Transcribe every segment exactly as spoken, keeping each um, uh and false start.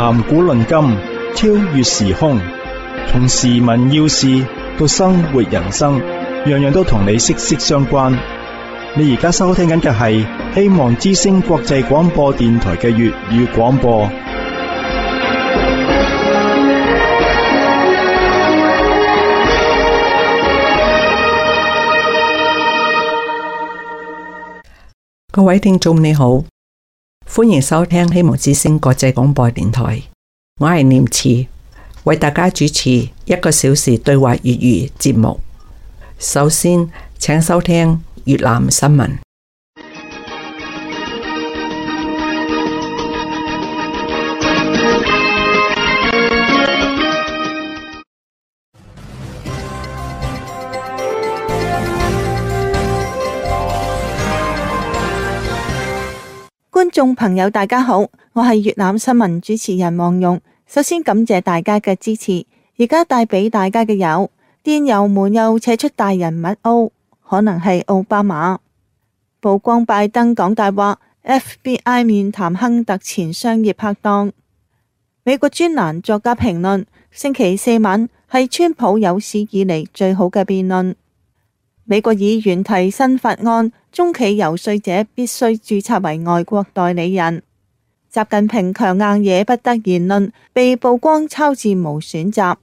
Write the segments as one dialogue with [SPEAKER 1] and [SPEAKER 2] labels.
[SPEAKER 1] 談古論今，超越時空，從時聞要事到生活人生，樣樣都同你息息相關。你而家收聽緊嘅係希望之聲國際廣播電台嘅粵語廣播。
[SPEAKER 2] 各位聽眾你好，歡迎收聽希望之聲國際廣播電台，我係念慈，為大家主持一個小時對話粵語節目。首先，請收聽越南新聞。
[SPEAKER 3] 觀眾朋友大家好，我係越南新聞主持人黃蓉。首先感謝大家嘅支持。而家帶俾大家嘅有電郵門又扯出大人物 O， 可能係奧巴馬。曝光拜登講大話 ，F B I 面談亨特前商業拍檔。美國專欄作家評論：星期四晚係川普有史以嚟最好嘅辯論。美國議員提新法案，中企游說者必須註冊為外國代理人。習近平強硬惹不得言論被曝光抄自無選集。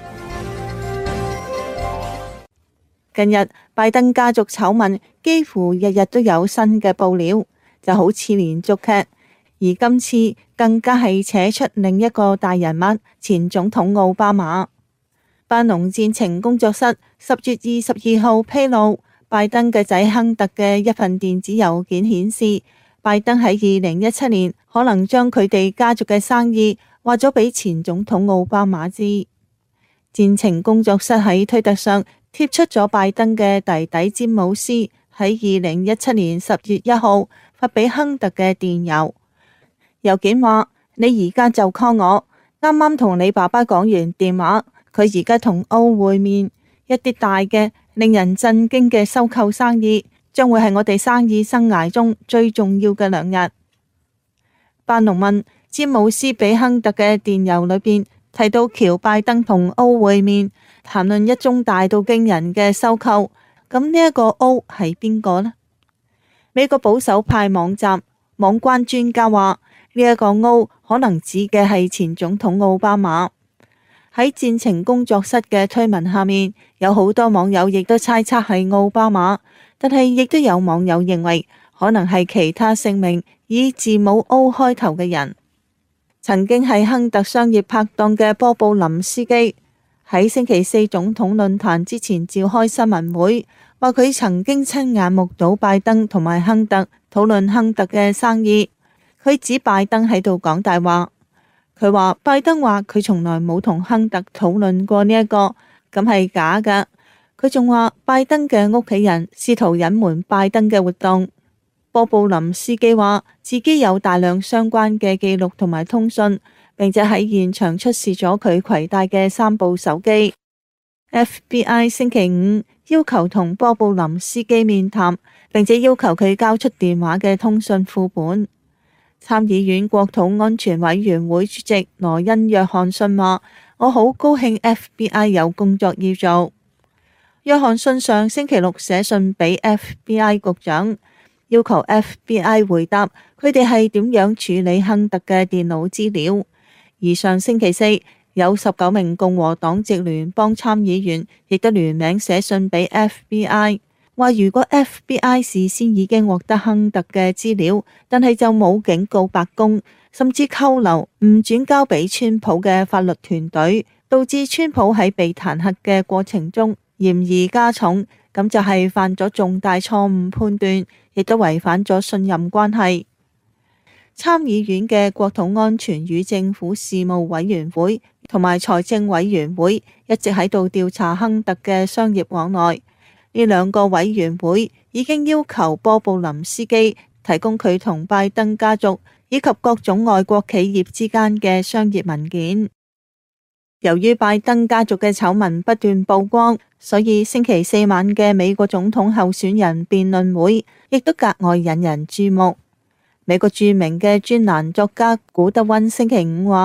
[SPEAKER 3] 近日拜登家族醜聞幾乎日日都有新嘅報料，就好似連續劇，而今次更加係扯出另一個大人物前總統奧巴馬。班農戰情工作室十月二十二號披露，拜登嘅仔亨特嘅一份電子郵件顯示，拜登喺二零一七年可能將佢哋家族嘅生意話咗俾前總統奧巴馬知。戰情工作室喺推特上貼出咗拜登嘅弟弟詹姆斯喺二零一七年十月一號發俾亨特嘅電郵，郵件話：你而家就 call 我，啱啱同你爸爸講完電話。佢而家同歐會面，一啲大嘅令人震驚嘅收購生意，將會係我哋生意生涯中最重要嘅兩日。班農問詹姆斯俾亨特嘅電郵裏邊提到喬拜登同歐會面，談論一宗大到驚人嘅收購。咁呢一個歐係邊個呢？美國保守派網站網關專家話呢一個歐可能指嘅係前總統奧巴馬。喺戰情工作室嘅推文下面，有好多網友亦都猜測係奧巴馬，但係亦都有網友認為可能係其他姓名以字母 O 開頭嘅人。曾經係亨特商業拍檔嘅波布林斯基喺星期四總統論壇之前召開新聞會，話佢曾經親眼目睹拜登同埋亨特討論亨特嘅生意。佢指拜登喺度講大話。佢話拜登話佢從來冇同亨特討論過呢一個，咁係假噶。佢仲話拜登嘅屋企人試圖隱瞞拜登嘅活動。波布林斯基話自己有大量相關嘅記錄同埋通訊，並且喺現場出示咗佢攜帶嘅三部手機。F B I 星期五要求同波布林斯基面談，並且要求佢交出電話嘅通訊副本。參議院國土安全委員會主席羅恩約翰遜話：我好高興 F B I 有工作要做。約翰遜上星期六寫信俾 F B I 局長，要求 F B I 回答佢哋係點樣處理亨特嘅電腦資料。而上星期四有十九名共和黨籍聯邦參議員亦都聯名寫信俾 F B I。話如果 F B I 事先已經獲得亨特嘅資料，但係就冇警告白宮，甚至扣留唔轉交俾川普嘅法律團隊，導致川普喺被彈劾嘅過程中嫌疑加重，咁就係犯咗重大錯誤判斷，亦都違反咗信任關係。參議院嘅國土安全與政府事務委員會同埋財政委員會一直喺度調查亨特嘅商業往來。呢兩個委員會已經要求波布林斯基提供佢同拜登家族以及各種外國企業之間嘅商業文件。由於拜登家族嘅醜聞不斷曝光，所以星期四晚嘅美國總統候選人辯論會亦都格外引人注目。美國著名嘅專欄作家古德溫星期五話，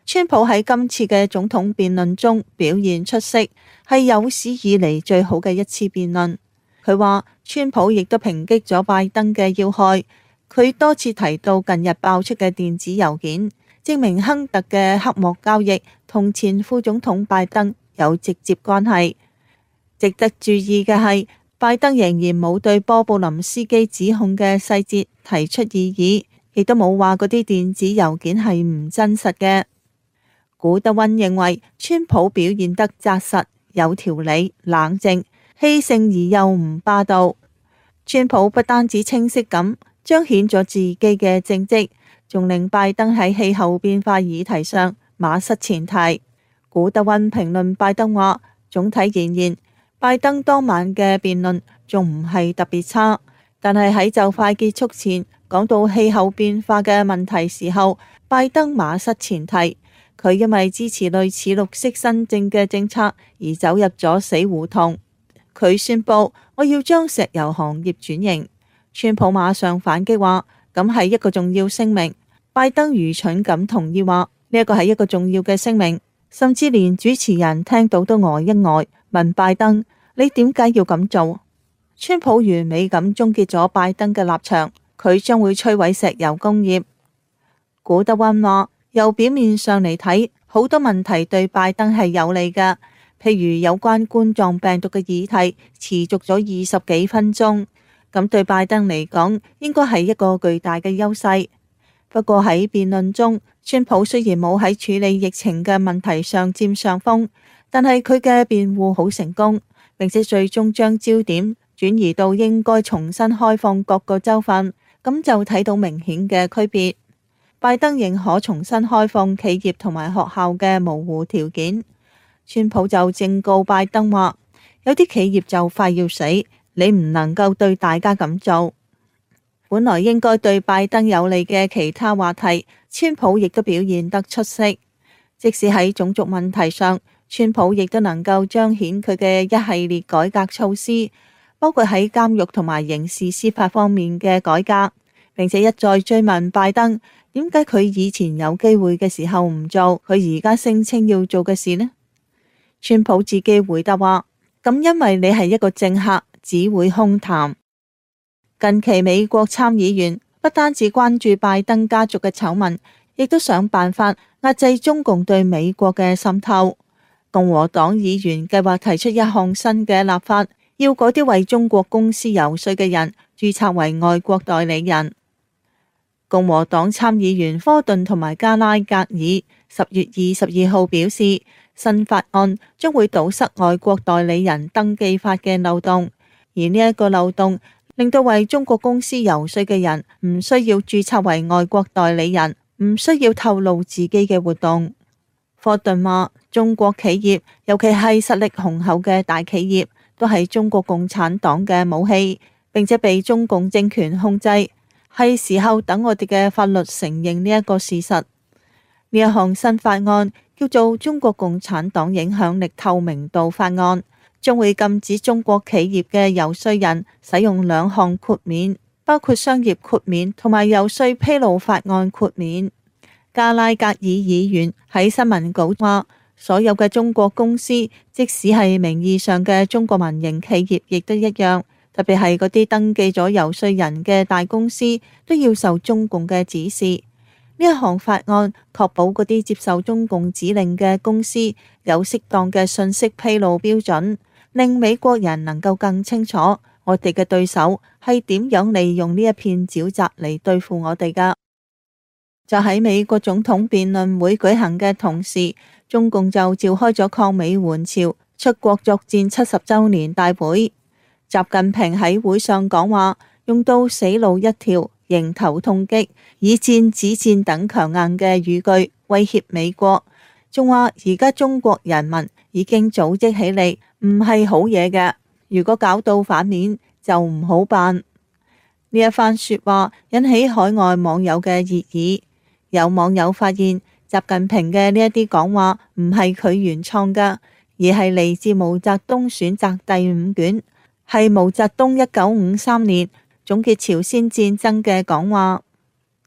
[SPEAKER 3] 川普喺今次嘅總統辯論中表現出色，係有史以嚟最好嘅一次辯論。佢話川普亦都抨擊咗拜登嘅要害，佢多次提到近日爆出嘅電子郵件，證明亨特嘅黑幕交易同前副總統拜登有直接關係。值得注意嘅係，拜登仍然冇對波布林斯基指控嘅細節提出異議，亦都冇話嗰啲電子郵件係唔真實嘅。古德溫認為川普表現得紮實、有條理、冷靜、氣盛而又唔霸道。川普不單止清晰咁彰顯咗自己嘅政績，仲令拜登喺氣候變化議題上馬失前蹄。古德溫評論拜登話，總體而言，拜登當晚嘅辯論仲唔係特別差，但係喺就快結束前講到氣候變化嘅問題時候，拜登馬失前蹄。佢因為支持類似綠色新政嘅政策而走入咗死胡同。佢宣布我要將石油行業轉型。川普馬上反擊話，咁係一個重要聲明。拜登愚蠢咁同意話，呢一個係一個重要嘅聲明，甚至連主持人聽到都呆一呆，問拜登，你點解要咁做？川普完美咁終結咗拜登嘅立場，佢將會摧毀石油工業。古德溫話，由表面上嚟睇，好多問題對拜登係有利嘅，譬如有關冠狀病毒嘅議題持續咗二十幾分鐘，咁對拜登嚟講應該係一個巨大嘅優勢。不過喺辯論中，川普雖然冇喺處理疫情嘅問題上佔上風，但係佢嘅辯護好成功，並且最終將焦點轉移到應該重新開放各個州份，咁就睇到明顯嘅區別。拜登認可重新開放企業同埋學校嘅模糊條件，川普就正告拜登話，有啲企業就快要死，你唔能夠對大家咁做。本來應該對拜登有利嘅其他話題，川普亦都表現得出色。即使喺種族問題上，川普亦都能夠彰顯佢嘅一系列改革措施，包括喺監獄同埋刑事司法方面嘅改革，並且一再追問拜登，點解佢以前有機會嘅時候唔做，佢而家聲稱要做嘅事呢？川普自己回答話，咁因為你係一個政客，只會空談。近期美國參議員不單止關注拜登家族嘅醜聞，亦都想辦法壓制中共對美國嘅滲透。共和黨議員計劃提出一項新嘅立法，要嗰啲為中國公司游說嘅人註冊為外國代理人。共和黨參議員科頓同埋加拉格爾十月二十二號表示，新法案將會堵塞外國代理人登記法嘅漏洞，而呢一個漏洞令到為中國公司游說嘅人唔需要註冊為外國代理人，唔需要透露自己嘅活動。科頓話，中國企業，尤其係實力雄厚嘅大企業，都係中國共產黨嘅武器，並且被中共政權控制。係時候等我哋嘅法律承認呢一個事實。呢一項新法案叫做《中國共產黨影響力透明度法案》，將會禁止中國企業嘅游說人使用兩項豁免，包括商業豁免同埋游說披露法案豁免。加拉格爾議員喺新聞稿話，所有嘅中國公司，即使係名義上嘅中國民營企業，亦都一樣。特別係嗰啲登記咗游說人嘅大公司，都要受中共嘅指示。呢一項法案確保嗰啲接受中共指令嘅公司有適當嘅信息披露標準，令美國人能夠更清楚我哋嘅對手係點樣利用呢一片沼澤嚟對付我哋噶。就喺美國總統辯論會舉行嘅同時，中共就召開咗抗美援朝出國作戰七十周年大會。習近平喺會上講話，用到死路一條、迎頭痛擊、以戰止戰等強硬嘅語句威脅美國，仲話而家中國人民已經組織起嚟，唔係好嘢嘅，如果搞到反面就唔好辦。呢一番說話引起海外網友嘅熱議，有網友發現習近平嘅呢一啲講話唔係佢原創㗎，而係嚟自毛澤東選擇第五卷，係毛澤東一九五三年總結朝鮮戰爭嘅講話。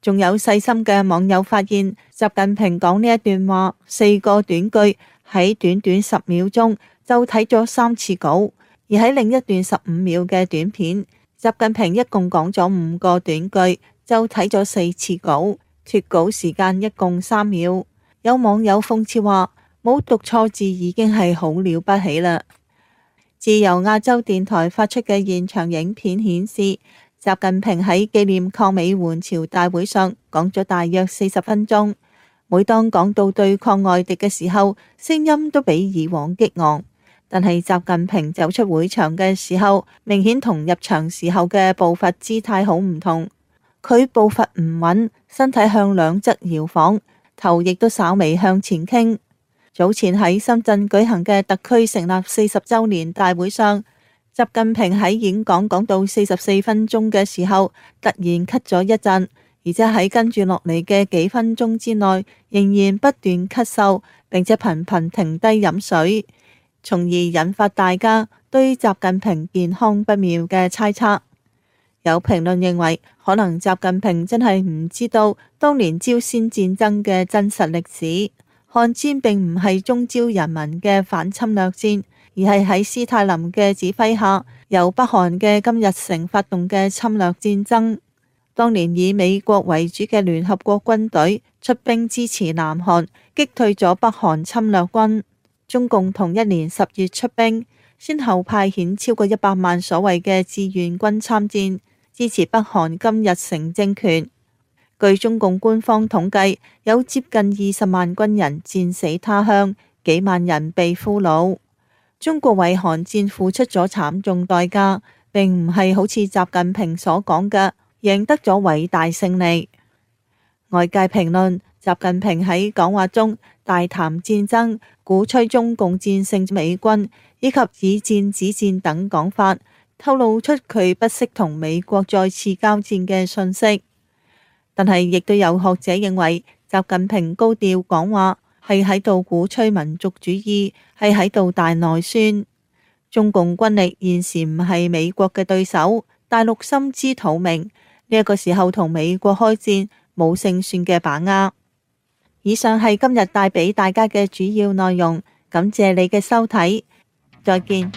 [SPEAKER 3] 仲有細心嘅網友發現，習近平講呢一段話四個短句喺短短十秒鐘就睇咗三次稿，而喺另一段十五秒嘅短片，習近平一共講咗五個短句就睇咗四次稿，脫稿時間一共三秒。有網友諷刺話，冇讀錯字已經係好了不起啦。自由亞洲電台發出嘅現場影片顯示，習近平喺紀念抗美援朝大會上講咗大約四十分鐘。每當講到對抗外敵嘅時候，聲音都比以往激昂。但係習近平走出會場嘅時候，明顯同入場時候嘅步伐姿態好唔同。佢步伐唔穩，身體向兩側搖晃，頭亦都稍微向前傾。早前喺深圳舉行嘅特區成立四十週年大會上，習近平喺演講講到四十四分鐘嘅時候，突然咳咗一陣，而且喺跟住落嚟嘅幾分鐘之內，仍然不斷咳嗽，並且頻頻停低飲水，從而引發大家對習近平健康不妙嘅猜測。有評論認為，可能習近平真係唔知道當年朝鮮戰爭嘅真實歷史，韓戰並唔係中朝人民嘅反侵略戰，而係喺斯大林嘅指揮下，由北韓嘅金日成發動嘅侵略戰爭。當年以美國為主嘅聯合國軍隊出兵支持南韓，擊退咗北韓侵略軍。中共同一年十月出兵，先後派遣超過一百萬所謂嘅志願軍參戰，支持北韓金日成政權。據中共官方統計，有接近二十萬軍人戰死他鄉，幾萬人被俘虜。中國為韓戰付出咗慘重代價，並唔係好似習近平所講嘅贏得咗偉大勝利。外界評論習近平喺講話中大談戰爭，鼓吹中共戰勝美軍，以及以戰止戰等講法，透露出佢不惜同美國再次交戰嘅訊息。但係亦都有學者認為，習近平高調講話係喺度鼓吹民族主義，係喺度大內宣。中共軍力現時唔係美國嘅對手，大陸心知肚明，呢一個時候同美國開戰冇勝算嘅把握。以上係今日帶俾大家嘅主要內容，感謝你嘅收睇，再見。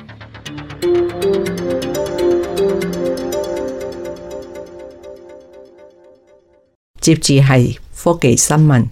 [SPEAKER 2] 接住係科技新聞。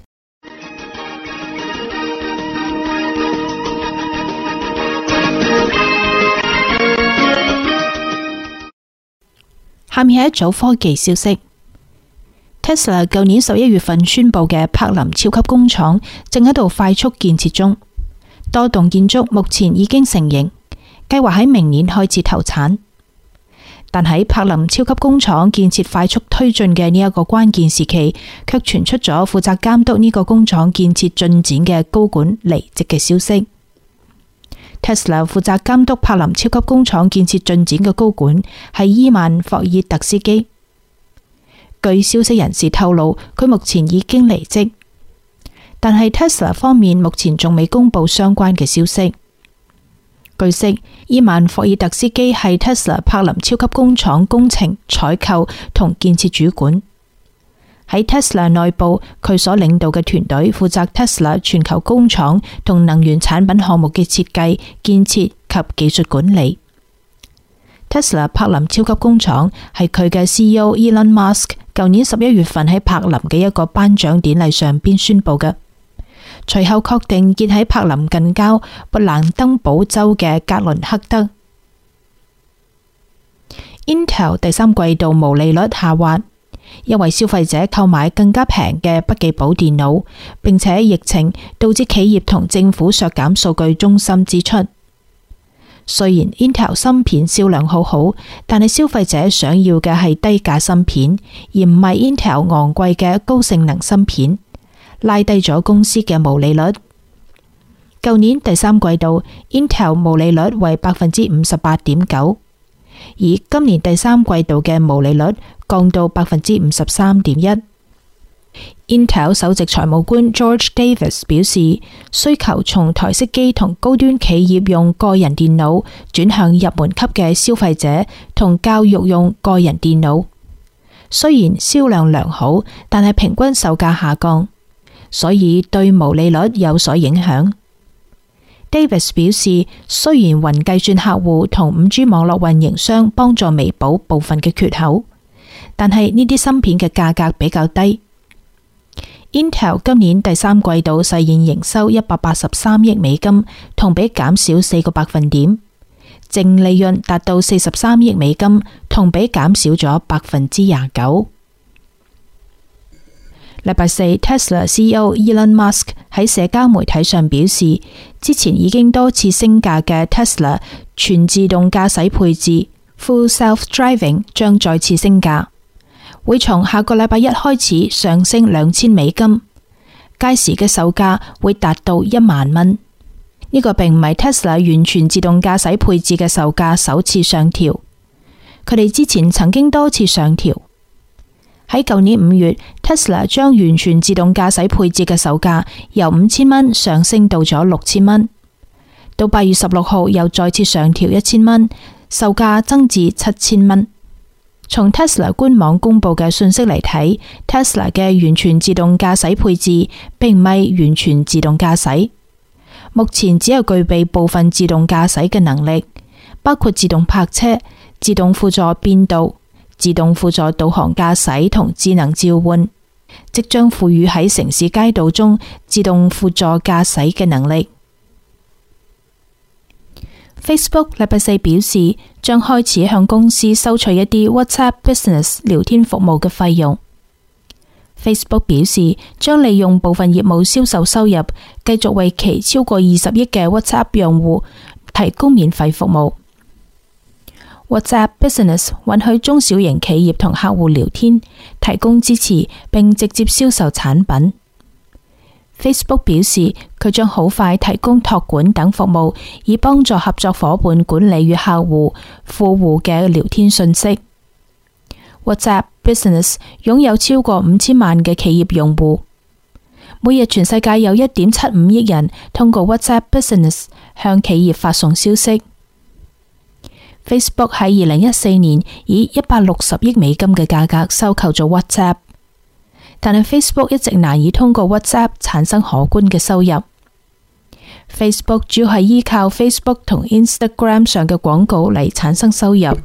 [SPEAKER 4] 下面係一組科技消息。Tesla 舊年十一月份宣布嘅柏林超級工廠正喺度快速建設中，多棟建築目前已經成型，計劃喺明年開始投產。但喺柏林超級工廠建設快速推進嘅呢一個關鍵時期，卻傳出咗負責監督呢個工廠建設進展嘅高管離職嘅消息。Tesla 負責監督柏林超級工廠建設進展嘅高管係伊曼霍爾特斯基。據消息人士透露，佢目前已經離職，但係 Tesla 方面目前仲未公布相關嘅消息。據悉，伊曼霍爾特斯基係 Tesla 柏林超級工廠工程、採購同建設主管。喺 Tesla 內部，佢所領導嘅團隊負責 Tesla 全球工廠同能源產品項目嘅設計、建設及技術管理。Tesla 柏林超級工廠係佢嘅 C E O Elon Musk 舊年十一月份喺柏林嘅一個頒獎典禮上邊宣布嘅。隨後確定建喺柏林近郊勃蘭登堡州嘅格倫克德。Intel 第三季度毛利率下滑，因為消費者購買更加平嘅筆記簿電腦，並且疫情導致企業同政府削減數據中心支出。雖然 Intel 芯片銷量好好，但係消費者想要嘅係低價芯片，而唔係 Intel 昂貴嘅高性能芯片，拉低咗公司嘅毛利率。舊年第三季度 Intel 毛利率為百分之五十八點九，而今年第三季度嘅毛利率降到百分之五十三點一。Intel 首席財務官 George Davis 表示，需求從台式機同高端企業用個人電腦轉向入門級嘅消費者同教育用個人電腦。 雖然銷量良好，但係平均售價下降，所以對毛利率有所影響。Davis 表示，雖然雲計算客戶同五 G 網絡運營商幫助彌補部分嘅缺口，但係呢啲芯片嘅價格比較低。Intel 今年第三季度實現營收一百八十三億美金，同比減少四個百分點，淨利潤達到四十三億美金，同比減少咗百分之廿九。禮拜四 ，Tesla C E O Elon Musk 喺社交媒體上表示，之前已經多次升價嘅 Tesla 全自動駕駛配置 Full Self-Driving 將再次升價，會從下個禮拜一開始上升兩千美金，屆時嘅售價會達到一萬蚊。呢個並唔係 Tesla 完全自動駕駛配置嘅售價首次上調，佢哋之前曾經多次上調。喺舊年五月 ，Tesla 將完全自動駕駛配置嘅售價由五千蚊上升到咗六千蚊，到八月十六號又再次上調一千蚊，售價增至七千蚊。從 Tesla 官網公布嘅信息嚟睇 ，Tesla 嘅完全自動駕駛配置並唔係完全自動駕駛，目前只有具備部分自動駕駛嘅能力，包括自動泊車、自動輔助變道、自動輔助導航駕駛同智能召喚，即將賦予喺城市街道中自動輔助駕駛嘅能力。Facebook 禮拜四表示，將開始向公司收取一啲 WhatsApp Business 聊天服務嘅費用。Facebook 表示，將利用部分業務銷售收入，繼續為其超過二十億嘅 WhatsApp 用戶提供免費服務。WhatsApp Business 允許中小型企業同客戶聊天，提供支持並直接銷售產品。Facebook 表示，佢將好快提供託管等服務，以幫助合作夥伴管理與客戶、富戶嘅聊天信息。WhatsApp Business 擁有超過五千萬嘅企業用戶，每日全世界有一點七五億人通過 WhatsApp Business 向企業發送消息。Facebook 喺二零一四年以一百六十億美金嘅價格收購咗 WhatsApp， 但係 Facebook 一直難以通過 WhatsApp 產生可觀嘅收入。Facebook 主要係依靠 Facebook 同 Instagram 上嘅廣告嚟產生收入。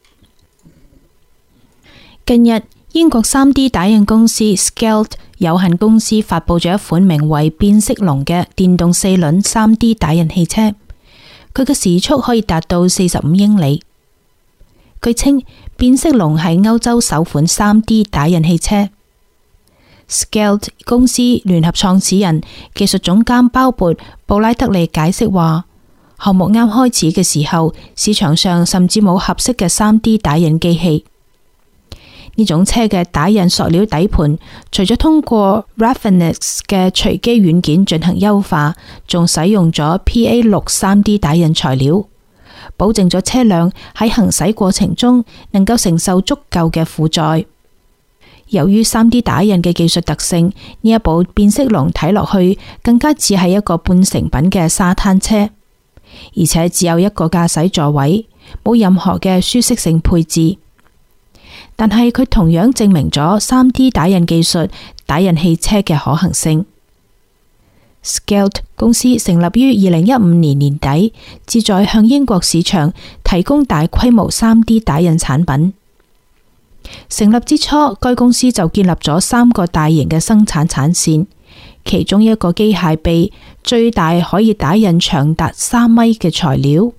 [SPEAKER 4] 近日，英國 三 D 打印公司 Scaled 有限公司發佈咗一款名為變色龍嘅電動四輪 三 D 打印汽車。佢嘅時速可以達到四十五英里。據稱，變色龍係歐洲首款 三 D 打印汽車。Scaled 公司聯合創始人、技術總監鮑勃布拉德利解釋話，項目啱開始嘅時候，市場上甚至冇合適嘅 三 D 打印機器。呢種車嘅打印塑料底盤，除咗通過 Raffinix 嘅隨機軟件進行優化，仲使用咗 P A 六 三 D 打印材料，保證咗車輛喺行駛過程中能夠承受足夠嘅負載。由於 三 D 打印嘅技術特性，呢一部變色龍睇落去更加似係一個半成品嘅沙灘車，而且只有一個駕駛座位，冇任何嘅舒適性配置。但係佢同樣證明咗 三 D 打印技術打印汽車嘅可行性。Scaled 公司成立於二零一五年年底，旨在向英國市場提供大規模 三 D 打印產品。成立之初，該公司就建立咗三個大型嘅生產產線，其中一個機械臂最大可以打印長達三米嘅材料。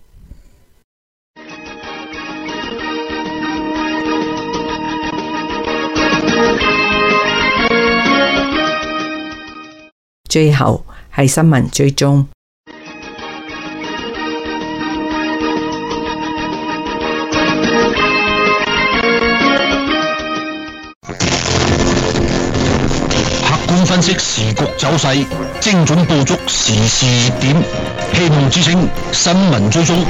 [SPEAKER 2] 最後係新聞追蹤。
[SPEAKER 5] 客觀分析時局走勢，精準捕捉時事熱點，希望之聲新聞追蹤。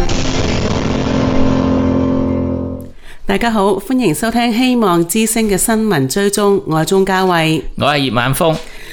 [SPEAKER 6] 大家好，歡迎收聽希望之聲嘅新聞追蹤，我係鍾嘉慧，
[SPEAKER 7] 我係葉晚峰。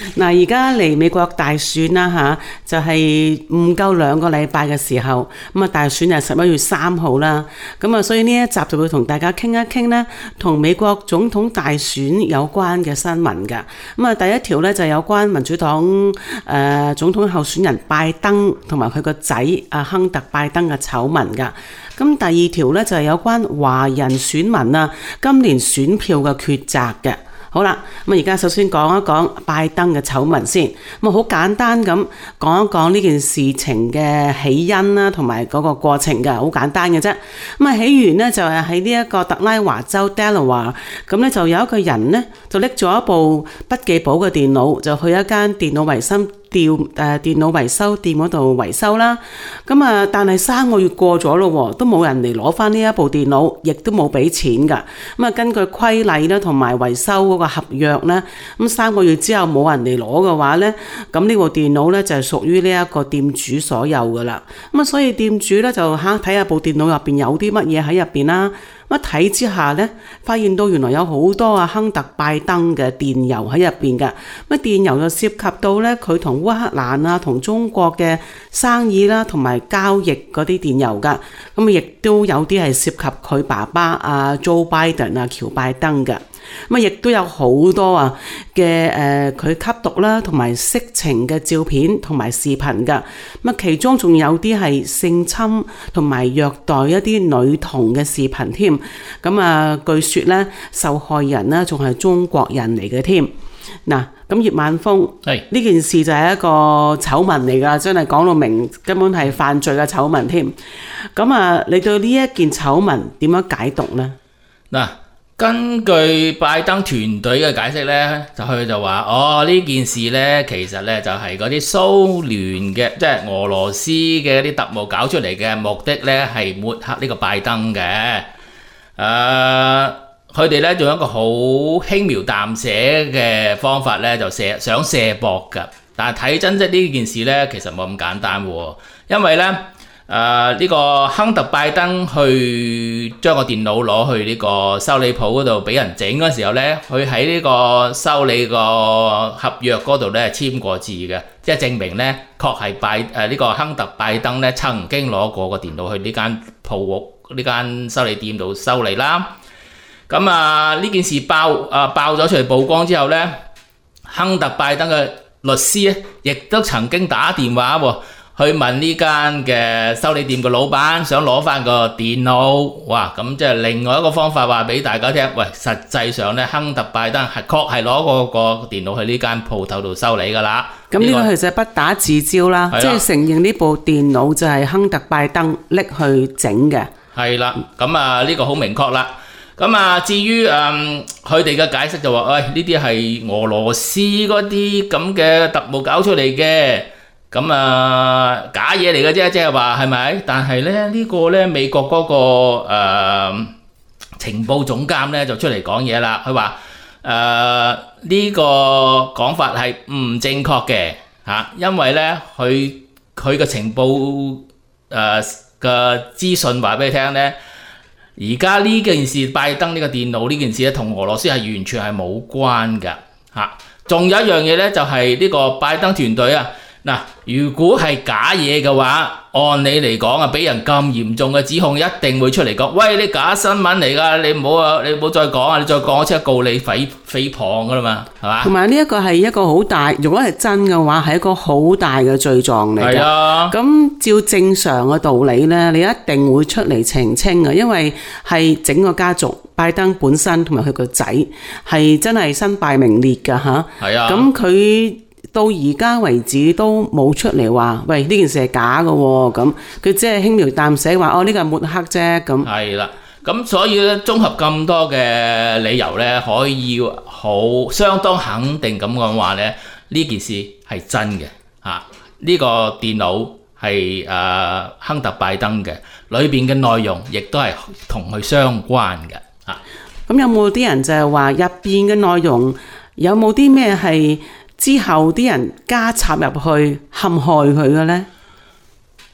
[SPEAKER 6] 嗱，而家嚟美國大選啦嚇，就係唔夠兩個禮拜嘅時候，咁啊大選係十一月三號啦。咁啊，所以呢一集就會同大家傾一傾咧，同美國總統大選有關嘅新聞㗎。咁啊，第一條咧就有關民主黨誒、呃、總統候選人拜登同埋佢個仔啊亨特拜登嘅醜聞㗎。咁第二條咧就係有關華人選民啊今年選票嘅抉擇嘅。好啦，咁而家首先講一講拜登嘅醜聞先。咁啊，好簡單咁講一講呢件事情嘅起因啦，同埋嗰個過程嘅，好簡單嘅啫。咁啊，起源呢就係喺呢一個特拉華州 Delaware， 咁咧就有一個人呢，就拎咗一部筆記簿嘅電腦，就去一間電腦維修店誒電腦維修店嗰度維修啦。咁啊，但係三個月過咗咯，都冇人嚟攞翻呢一部電腦，亦都冇俾錢㗎。咁啊，根據規例咧，同埋維修嗰個合約咧，咁三個月之後冇人嚟攞嘅話咧，咁呢部電腦咧就係屬於呢一個店主所有㗎啦。咁啊，所以店主咧就嚇睇下部電腦入邊有啲乜嘢喺入邊啦。一睇之下咧，發現到原來有好多啊亨特拜登嘅電郵喺入邊嘅。乜電郵就涉及到咧佢同烏克蘭啊、同中國嘅生意啦，同埋交易嗰啲電郵噶。咁啊，亦都有啲係涉及佢爸爸啊 Joe Biden 啊喬拜登嘅。咁啊，亦都有好多啊嘅誒佢吸毒啦，同埋色情嘅照片同埋視頻噶。咁啊，其中仲有啲係性侵同埋虐待一啲女童嘅視頻添。咁啊，據說咧受害人咧仲係中國人嚟嘅添。嗱，咁葉晚風係呢件事就係一個醜聞嚟噶，真係講到明根本係犯罪嘅醜聞添。咁啊，你對呢一件醜聞點樣解讀呢？
[SPEAKER 7] 嗱，根據拜登團隊嘅解釋咧，就佢就話：哦，呢件事咧其實咧就係嗰啲蘇聯嘅，即係俄羅斯嘅啲特務搞出嚟嘅，目的咧係抹黑呢個拜登嘅。誒、呃，佢哋咧仲有一個好輕描淡寫嘅方法咧，就射想射博㗎。但係睇真即呢件事咧，其實冇咁簡單喎，因為咧誒呢、呃呢個亨特拜登去將個電腦攞去呢個修理鋪嗰度俾人整嗰時候咧，佢喺呢個修理個合約嗰度咧簽過字嘅，即係證明咧確係拜誒呢、呃呢個亨特拜登咧曾經攞過個電腦去呢間鋪屋。呢間修理店度修理啦，咁啊呢件事爆啊爆咗出嚟曝光之後咧，亨特拜登嘅律師咧，亦都曾經打電話喎去問呢間嘅修理店嘅老闆，想攞翻個電腦。哇！咁即係另外一個方法話俾大家聽，喂，實際上咧，亨特拜登係確係攞過個電腦去呢間鋪頭度修理㗎啦。咁呢個其實不打自招啦，即係承認呢部電腦就係亨特拜登拎去整嘅。係啦，咁啊呢個好明確啦。咁啊至於誒佢哋嘅解釋就話，喂，呢啲係俄羅斯嗰啲咁嘅特務搞出嚟嘅，咁啊假嘢嚟嘅啫，即係話係咪？但係咧呢個咧美國嗰個誒情報總監咧就出嚟講嘢啦，佢話誒呢個講法係唔正確嘅嚇，因為咧佢佢嘅情報誒嘅資訊話俾你聽咧，而家呢件事拜登呢個電腦呢件事咧，同俄羅斯係完全係冇關㗎嚇。仲有一樣嘢咧，就係呢個拜登團隊啊，嗱，如果係假嘢嘅話，按理嚟講啊，俾人咁嚴重嘅指控，一定會出嚟講，喂，你假新聞嚟㗎，你唔好啊，你唔好再講啊，你再講我即刻告你誹誹謗㗎啦嘛，係嘛？同埋呢一個係一個好大，如果係真嘅話，係一個好大嘅罪狀嚟㗎。係啊。咁照正常嘅道理咧，你一定會出嚟澄清嘅，因為係整個家族，拜登本身同埋佢個仔係真係身敗名裂㗎嚇。係啊。咁佢到而家為止都冇出嚟話，喂，呢件事係假嘅喎，咁佢只係輕描淡寫話，哦，呢個係抹黑啫咁。係啦，咁所以咧，綜合咁多嘅理由咧，可以好相當肯定咁講話咧，呢件事係真嘅嚇。呢個電腦係誒亨特拜登嘅，裏邊嘅內容亦都係同佢相關嘅嚇。咁有冇啲人就係話入邊嘅內容有冇啲咩係之後啲人加插入去陷害佢嘅咧？誒、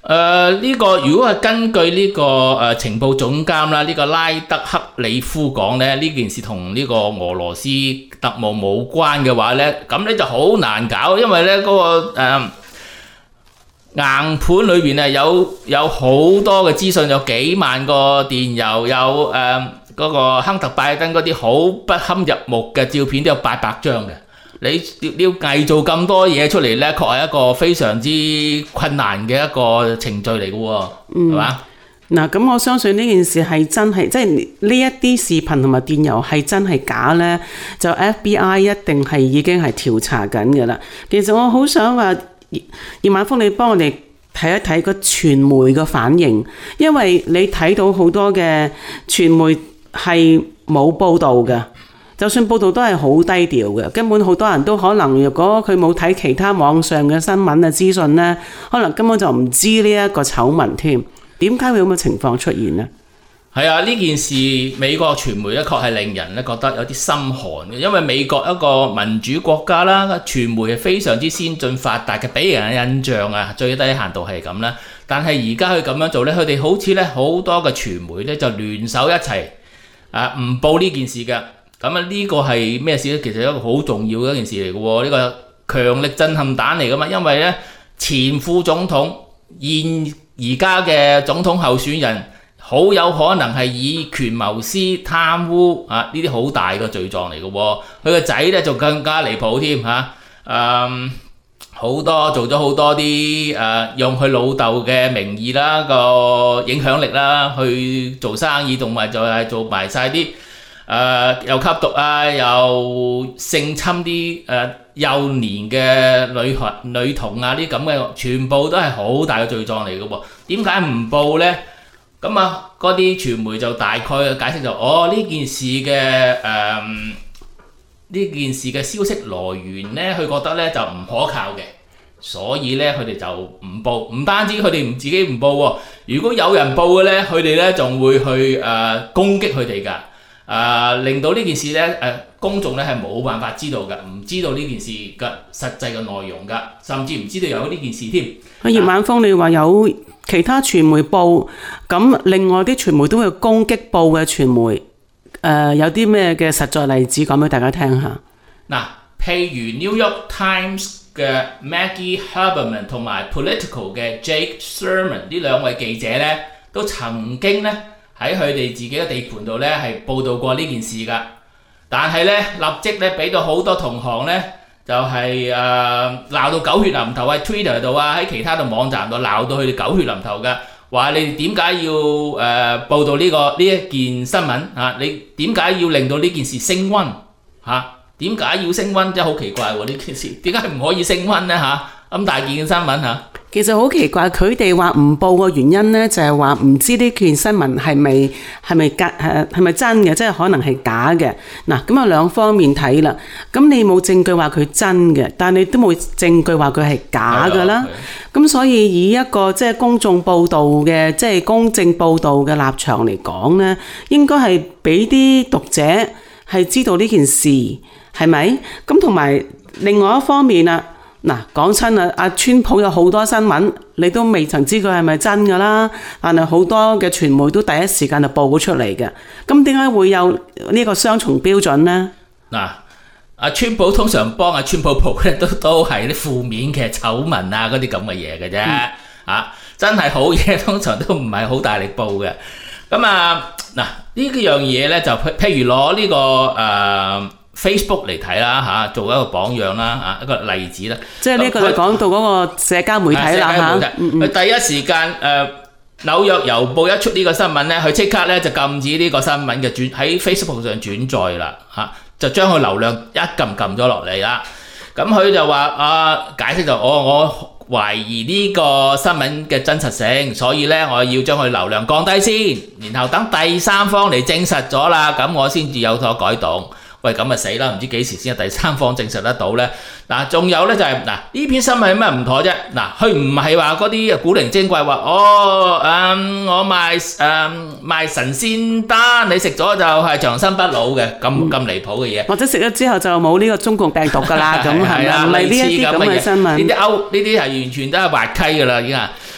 [SPEAKER 7] 誒呢個如果係根據呢個誒情報總監啦，呢個拉德克里夫講咧，呢件事同呢個俄羅斯特務冇關嘅話咧，咁咧就好難搞，因為咧嗰個誒硬盤裏邊啊有有好多嘅資訊，有幾萬個電郵，有誒嗰個亨特拜登嗰啲好不堪入目嘅照片都有八百張嘅。你你要偽造咁多嘢出嚟咧，確係一個非常之困難嘅一個程序嚟嘅喎，係嘛？
[SPEAKER 6] 嗱，咁我相信呢件事係真係，即係呢一啲視頻同埋電郵係真係假咧，就 F B I 一定係已經係調查緊嘅啦。其實我好想話葉晚風，你幫我哋睇一睇個傳媒嘅反應，因為你睇到好多嘅傳媒係冇報導嘅。就算報道都係好低調嘅，根本好多人都可能，如果佢冇睇其他網上嘅新聞啊資訊呢，可能根本就唔知呢一個醜聞添。點解會有咁嘅情況出現呢？
[SPEAKER 7] 係啊，呢件事美國傳媒咧確係令人咧覺得有啲心寒嘅，因為美國一個民主國家啦，傳媒係非常之先進發達嘅，俾人嘅印象啊最低限度係咁啦。但係而家佢咁樣做咧，佢哋好似咧好多嘅傳媒咧就聯手一齊啊唔報呢件事嘅。咁啊，呢個係咩事咧？其實一個好重要嘅一件事嚟嘅喎，呢個強力震撼彈嚟噶嘛。因為咧，前副總統現而家嘅總統候選人，好有可能係以權謀私、貪污啊呢啲好大嘅罪狀嚟嘅喎。佢個仔咧就更加離譜添嚇，誒好多做咗好多啲誒、啊、用佢老豆嘅名義啦、個影響力啦去做生意，同埋就係做埋晒啲。誒、呃、又吸毒啊，又性侵啲誒、呃、幼年嘅女學女童啊，啲咁嘅全部都係好大嘅罪狀嚟嘅喎。點解唔報呢？咁啊，嗰啲傳媒就大概嘅解釋就，哦呢件事嘅誒呢件事嘅消息來源呢，佢覺得呢就唔可靠嘅，所以呢，佢哋就唔報。唔單止佢哋唔自己唔報喎，如果有人報嘅呢，佢哋呢仲會去誒、呃、攻擊佢哋㗎。誒、呃、令到呢件事咧，誒、呃、公眾咧係冇辦法知道嘅，唔知道呢件事嘅實際嘅內容㗎，甚至唔知道有呢件事添。啊，
[SPEAKER 6] 葉晚風，你話有其他傳媒報，咁另外啲傳媒都會攻擊報嘅傳媒，誒、呃、有啲咩嘅實在例子講俾大家聽下？
[SPEAKER 7] 嗱，譬如 New York Times 嘅 Maggie Haberman 同埋 Political 嘅 Jake Sherman 呢兩位記者咧，都曾經咧，喺佢哋自己嘅地盤度咧，係報導過呢件事㗎，但係咧立即咧俾到好多同行咧，就係誒鬧到狗血淋頭喺 Twitter 度啊，喺其他嘅網站度鬧到佢哋狗血淋頭㗎，話你哋點解要誒、呃、報導呢、呢個呢一件新聞嚇、啊？你點解要令到呢件事升溫嚇？點、啊、解要升溫？真係好奇怪喎！呢件事點解唔可以升溫咧嚇？咁、啊、大件新聞嚇。啊
[SPEAKER 6] 其實好奇怪，佢哋話唔報嘅原因呢，就係話唔知呢件新聞係咪係咪假誒係咪真嘅，即係可能係假嘅。嗱，咁啊兩方面睇啦。咁你冇證據話佢真嘅，但係你都冇證據話佢係假㗎啦。咁所以以一個即係公眾報導嘅，即係公正報導嘅立場嚟講呢，應該係俾啲讀者係知道呢件事係咪？咁同埋另外一方面啊。嗱，講親啊，阿川普有好多新聞，你都未曾知佢係咪真㗎啦。但係好多嘅傳媒都第一時間就報咗出嚟嘅。咁點解會有呢個雙重標準呢？
[SPEAKER 7] 嗱，阿川普通常幫阿川普報咧，都都係啲負面嘅醜聞啊，嗰啲咁嘅嘢嘅啫。嗯、啊，真係好嘢，通常都唔係好大力報嘅。咁啊，嗱呢樣嘢咧，就譬如攞呢、呢個誒。呃 Facebook 嚟睇啦嚇，做一個榜樣啦嚇，一個例子啦。
[SPEAKER 6] 即係呢個就講到嗰個社交媒體啦嚇。佢、
[SPEAKER 7] 嗯嗯、第一時間誒、呃、紐約郵報一出呢個新聞咧，佢即刻咧就禁止呢個新聞嘅轉喺 Facebook 上轉載啦嚇，就將佢流量一撳撳咗落嚟啦。咁佢就話啊，解釋就我我懷疑呢個新聞嘅真實性，所以咧我要將佢流量降低先，然後等第三方嚟證實咗啦，咁我先至有所改動。喂，咁咪死啦！唔知幾時先有第三方證實得到咧？嗱，仲有咧就係嗱呢篇新聞有咩唔妥啫？嗱，佢唔係話嗰啲古靈精怪話哦，誒我賣誒賣神仙丹，你食咗就係長生不老嘅咁咁離譜嘅嘢，
[SPEAKER 6] 或者食咗之後就冇呢個中共病毒㗎啦，咁係咪？唔係呢一啲咁嘅新聞，
[SPEAKER 7] 呢啲歐呢啲係完全都係滑稽㗎啦，已經係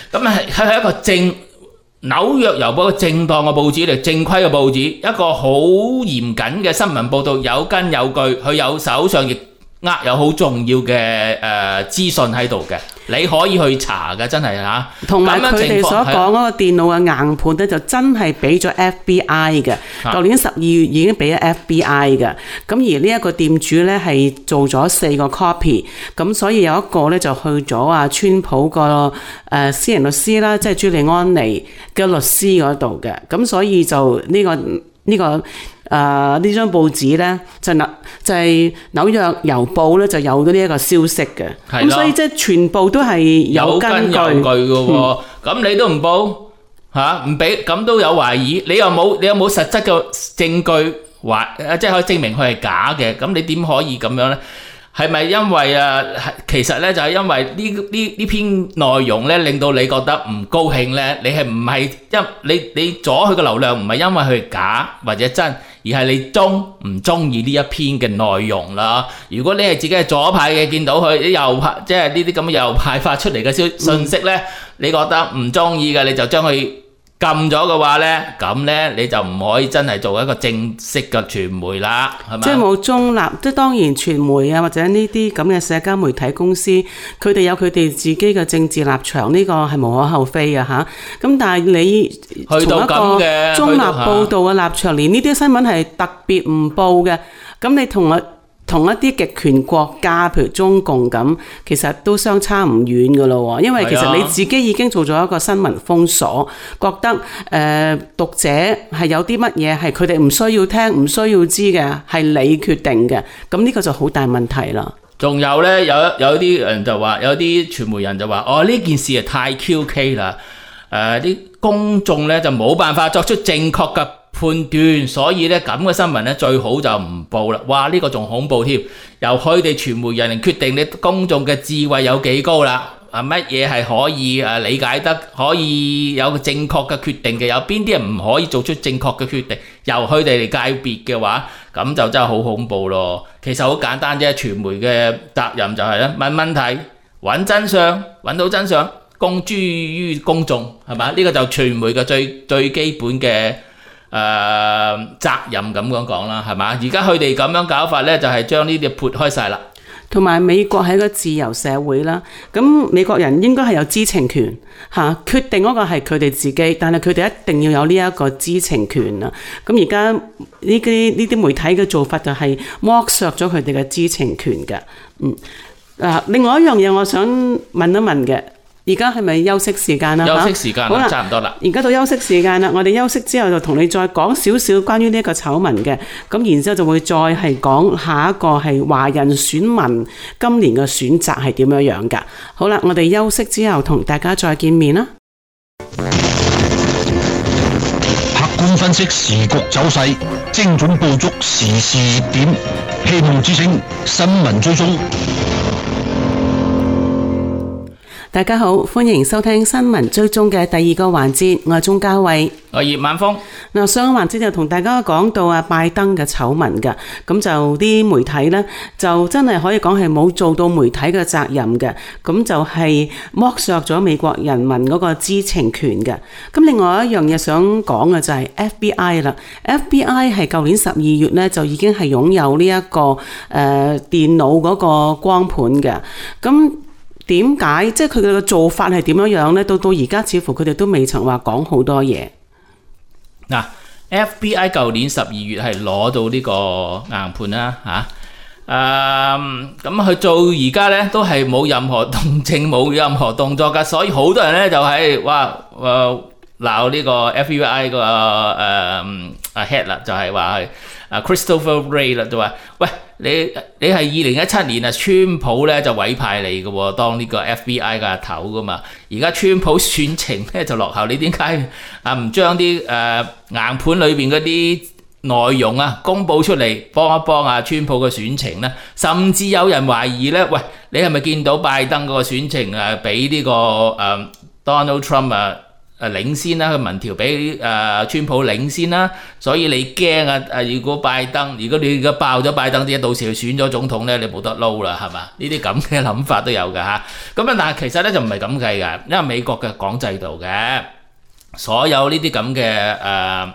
[SPEAKER 7] 咁係係一個正紐約郵報一個正當嘅報紙嚟，正規嘅報紙，一個好嚴謹嘅新聞報導，有根有據，佢有手上亦握有好重要嘅誒資訊喺度嘅，你可以去查嘅，真係嚇。
[SPEAKER 6] 同埋佢哋所講嗰個電腦嘅硬盤咧，就真係俾咗 F B I 嘅。舊年十二月已經俾咗 F B I 嘅。咁而呢一個店主咧係做咗四個 copy，咁所以有一個咧就去咗啊川普個誒私人律師啦，即係朱利安尼嘅律師嗰度嘅。咁所以就呢個呢個。誒呢張報紙咧就紐就係紐約郵報咧就有咗呢一個消息嘅，咁所以即係全部都係有根據
[SPEAKER 7] 有據嘅喎。咁你都唔報嚇，唔俾咁都有懷疑，你又冇你有冇實質嘅證據話即係可以證明佢係假嘅？咁你點可以咁樣咧？係咪因為啊？其實咧就係因為呢呢呢篇內容咧令到你覺得唔高興咧？你係唔係因你你阻佢嘅流量唔係因為佢係假或者真？而係你中唔中意呢一篇嘅內容啦？如果你係自己係左派嘅，見到佢啲右派，即係呢啲咁嘅右派發出嚟嘅消信息咧，你覺得唔中意嘅，你就將佢禁咗嘅話咧，咁咧你就唔可以真係做一個正式嘅傳媒啦，係咪？
[SPEAKER 6] 即係冇中立，即係當然傳媒啊，或者呢啲咁嘅社交媒體公司，佢哋有佢哋自己嘅政治立場，呢個係無可厚非嘅嚇。咁但係你從一個中立報導嘅立場，連呢啲新聞係特別唔報嘅，咁你同我同一啲極權國家，譬如中共咁，其實都相差唔遠㗎咯喎。因為其實你自己已經做咗一個新聞封鎖，覺得誒、呃、讀者係有啲乜嘢係佢哋唔需要聽、唔需要知嘅，係你決定嘅。咁呢個就好大問題啦。
[SPEAKER 7] 仲有咧，有有啲人就話，有啲傳媒人就話：哦，呢件事係太 Q K 啦！誒、呃，啲公眾咧就冇辦法作出正確嘅判斷，所以咧咁嘅新聞咧最好就唔報啦。哇！呢、這個仲恐怖添，由佢哋傳媒人嚟決定你公眾嘅智慧有幾高啦。啊，乜嘢係可以誒理解得，可以有個正確嘅決定嘅，有邊啲人唔可以做出正確嘅決定，由佢哋嚟界別嘅話，咁就真係好恐怖咯。其實好簡單啫，傳媒嘅責任就係咧問問題、揾真相、揾到真相，公諸於公眾，係嘛？呢、這個就傳媒嘅最最基本嘅。誒、呃、責任咁樣講啦，係嘛？而家佢哋咁樣搞法咧，就係將呢啲撥開晒啦。
[SPEAKER 6] 同埋美國係一個自由社會啦，咁美國人應該係有知情權嚇、啊，決定嗰個係佢哋自己，但係佢哋一定要有呢一個知情權啊。咁而家呢啲呢啲媒體嘅做法就係剝削咗佢哋嘅知情權嘅。嗯，啊，另外一樣嘢我想問一問嘅。而家係咪休息時間啦？
[SPEAKER 7] 休息時間啦，差唔多啦。
[SPEAKER 6] 而家到休息時間啦，我哋休息之後就同你再講少少關於呢一個醜聞嘅，咁然之後就會再係講下一個係華人選民今年嘅選擇係點樣樣㗎。好啦，我哋休息之後同大家再見面啦。
[SPEAKER 5] 客觀分析時局走勢，精準捕捉時事熱點，希望之聲新聞追蹤。
[SPEAKER 6] 大家好，歡迎收聽新聞追蹤嘅第二個環節，我係鍾嘉慧，
[SPEAKER 7] 我係葉晚風。
[SPEAKER 6] 嗱，上個環節就同大家講到啊拜登嘅醜聞㗎，咁就啲媒體呢，就真係可以講係冇做到媒體嘅責任嘅，咁就係剝削咗美國人民嗰個知情權嘅。咁另外一樣嘢想講嘅就係 F B I 啦 ，F B I 係舊年十二月呢，就已經係擁有呢、這、一個誒、呃、電腦嗰個光盤嘅，咁。點解即係佢哋嘅做法係點樣樣咧？到到而家似乎佢哋都未曾話講好多嘢。
[SPEAKER 7] 嗱 ，F B I 舊年十二月係攞到呢個硬盤啦，嚇、啊，誒咁佢做而家咧都係冇任何動靜，冇任何動作㗎，所以好多人咧就係哇誒鬧呢個 F B I 個誒阿 head 啦，就係話係啊 Christopher Wray 啦，就話喂。你你係二零一七年啊，川普咧就委派你嘅喎，當呢個 F B I 嘅阿頭噶嘛。而家川普選情咧就落後，你點解啊唔將啲誒硬盤裏邊嗰啲內容啊公佈出嚟，幫一幫啊川普嘅選情咧？甚至有人懷疑咧，喂，你係咪見到拜登嗰個選情啊，俾呢個誒 Donald Trump 啊誒領先啦，佢民調比誒、呃、川普領先啦，所以你驚啊誒？如果拜登，如果你而家爆咗拜登啲，到時佢選咗總統咧，你冇得撈啦，係嘛？呢啲咁嘅諗法都有㗎嚇。咁啊，但係其實咧就唔係咁計㗎，因為美國嘅講制度嘅，所有呢啲咁嘅誒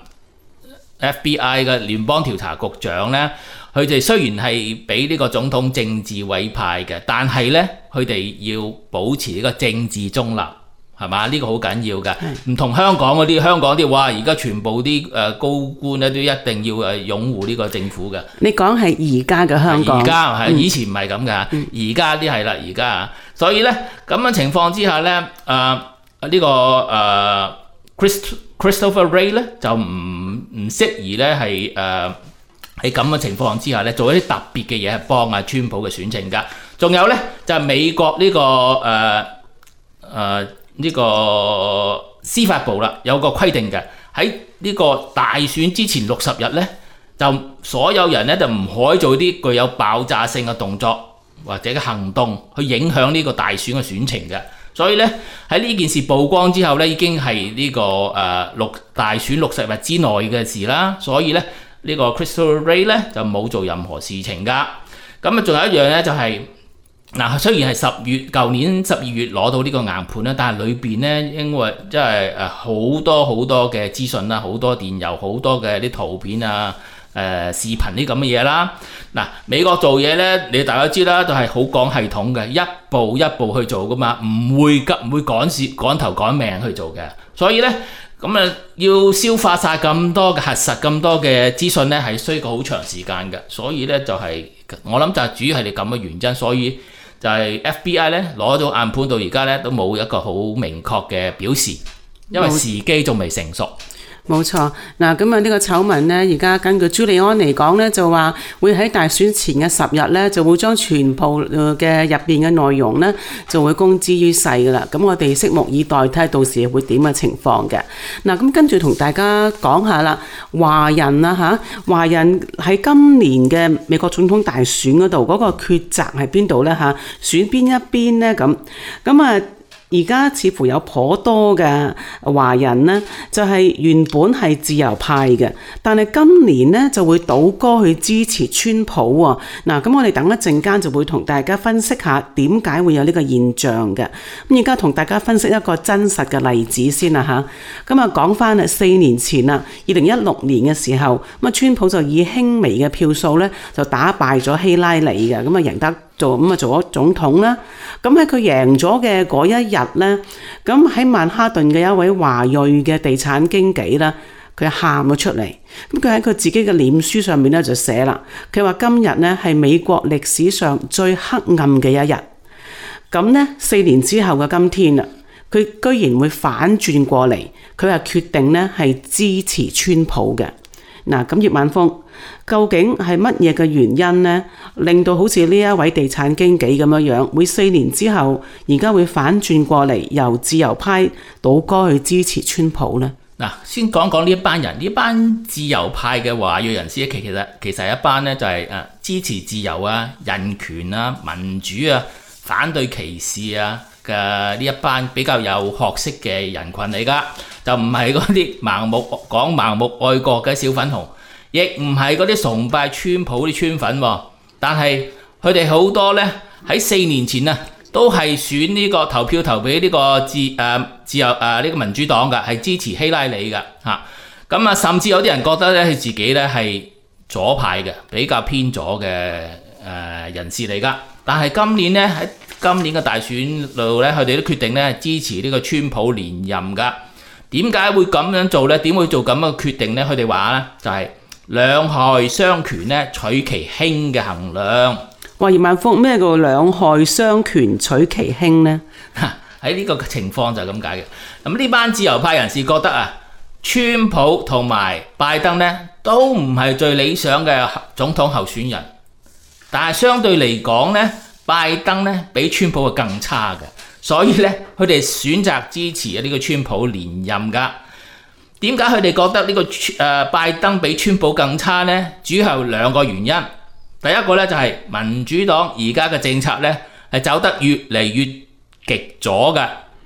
[SPEAKER 7] F B I 嘅聯邦調查局長咧，佢哋雖然係俾呢個總統政治委派嘅，但係咧佢哋要保持呢個政治中立。係嘛？呢、這個好緊要㗎，唔同香港嗰啲，香港啲哇，而家全部啲誒高官咧都一定要誒擁護呢個政府嘅。
[SPEAKER 6] 你講係而家嘅香港，
[SPEAKER 7] 而家係以前唔係咁㗎，而家啲係啦，而家啊，所以咧咁樣情況之下咧，誒、呃、呢、這個誒、呃、Christ Christopher Wray 咧就唔唔適宜咧係誒喺咁嘅情況之下咧做一啲特別嘅嘢係幫阿川普嘅選情㗎。仲有咧就係、是、美國呢、這個誒誒。呃呃呢個司法部啦，有個規定嘅，喺呢個大選之前六十日咧，就所有人咧就唔可以做啲具有爆炸性嘅動作或者嘅行動，去影響呢個大選嘅選情嘅。所以咧喺呢件事曝光之後咧，已經係呢、這個誒六、呃、大選六十日之內嘅事啦。所以咧呢、這個 Christopher Wray 咧就冇做任何事情㗎。咁啊，仲有一樣咧就係、是。嗱，雖然係十月，舊年十二月攞到呢個硬盤啦，但係裏邊咧，因為即係誒好多好多嘅資訊啦，好多電郵，好多嘅啲圖片啊、誒、呃、視頻啲咁嘅嘢啦。嗱，美國做嘢咧，你大家知啦，都係好講系統嘅，一步一步去做噶嘛，唔會急，唔會趕時趕頭趕命去做嘅。所以咧，咁啊要消化晒咁多嘅核實咁多嘅資訊咧，係需要好長時間嘅。所以咧就係、是、我諗就係主要係你咁嘅原因，所以。就係 F B I 咧攞到硬盤到而家咧都冇一個好明確嘅表示，因為時機仲未成熟。
[SPEAKER 6] 冇錯，嗱咁啊呢個醜聞呢，而家根據朱利安嚟講呢，就話會喺大選前嘅十日呢，就會將全部嘅入邊嘅內容呢，就會公之於世噶啦。咁我哋拭目以待，睇下到時會點嘅情況嘅。嗱咁跟住同大家講下啦，華人啊嚇，華人喺今年嘅美國總統大選嗰度嗰個抉擇係邊度呢？嚇？選邊一邊呢？咁咁啊？而家似乎有頗多嘅華人呢，就係、是、原本係自由派嘅，但係今年呢就會倒戈去支持川普喎。嗱，咁我哋等一陣間就會同大家分析下點解會有呢個現象嘅。咁而家同大家分析一個真實嘅例子先啦嚇。咁啊講翻啊四年前啊，二零一六年嘅時候，咁啊川普就以輕微嘅票數咧就打敗咗希拉里嘅，咁啊贏得。做咁啊做咗總統啦，咁喺佢贏咗嘅嗰一日咧，咁喺曼哈頓嘅一位華裔嘅地產經紀啦，佢喊咗出嚟，咁佢喺佢自己嘅臉書上面咧就寫啦，佢話今日咧係美國歷史上最黑暗嘅一日，咁咧四年之後嘅今天啊，佢居然會反轉過嚟，佢係決定咧係支持川普嘅。嗱，咁葉晚風究竟係乜嘢嘅原因呢？令到好似呢一位地產經紀咁樣樣，會四年之後而家會反轉過嚟，由自由派倒戈去支持川普呢？
[SPEAKER 7] 嗱，先講講呢一班人，呢班自由派嘅華裔人士，其其實其實係一班咧就係誒支持自由啊、人權啊、民主啊、反對歧視啊嘅呢一班比較有學識嘅人群嚟噶。就唔係嗰啲盲目講盲目愛國嘅小粉紅，亦唔係嗰啲崇拜川普啲川粉喎。但係佢哋好多咧喺四年前啊，都係選呢、這個投票投俾呢個自誒、呃、自由誒呢、呃這個民主黨嘅，係支持希拉里嘅嚇。咁啊，甚至有啲人覺得咧，佢自己咧係左派嘅，比較偏左嘅誒、呃、人士嚟噶。但係今年咧喺今年嘅大選度咧，佢哋都決定咧支持呢個川普連任噶。點解會咁樣做呢？點會做咁嘅決定呢？佢哋話呢，就係、是、兩害相權呢，取其輕嘅衡量。
[SPEAKER 6] 話葉萬福咩叫兩害相權取其輕呢？
[SPEAKER 7] 喺呢個情況就係咁解嘅。咁呢班自由派人士覺得啊，川普同埋拜登呢都唔係最理想嘅總統候選人，但係相對嚟講呢，拜登呢比川普係更差嘅。所以咧，佢哋選擇支持呢個川普連任噶。點解佢哋覺得呢個誒拜登比川普更差呢？主要有兩個原因。第一個咧就係民主黨而家嘅政策咧係走得越嚟越極左嘅。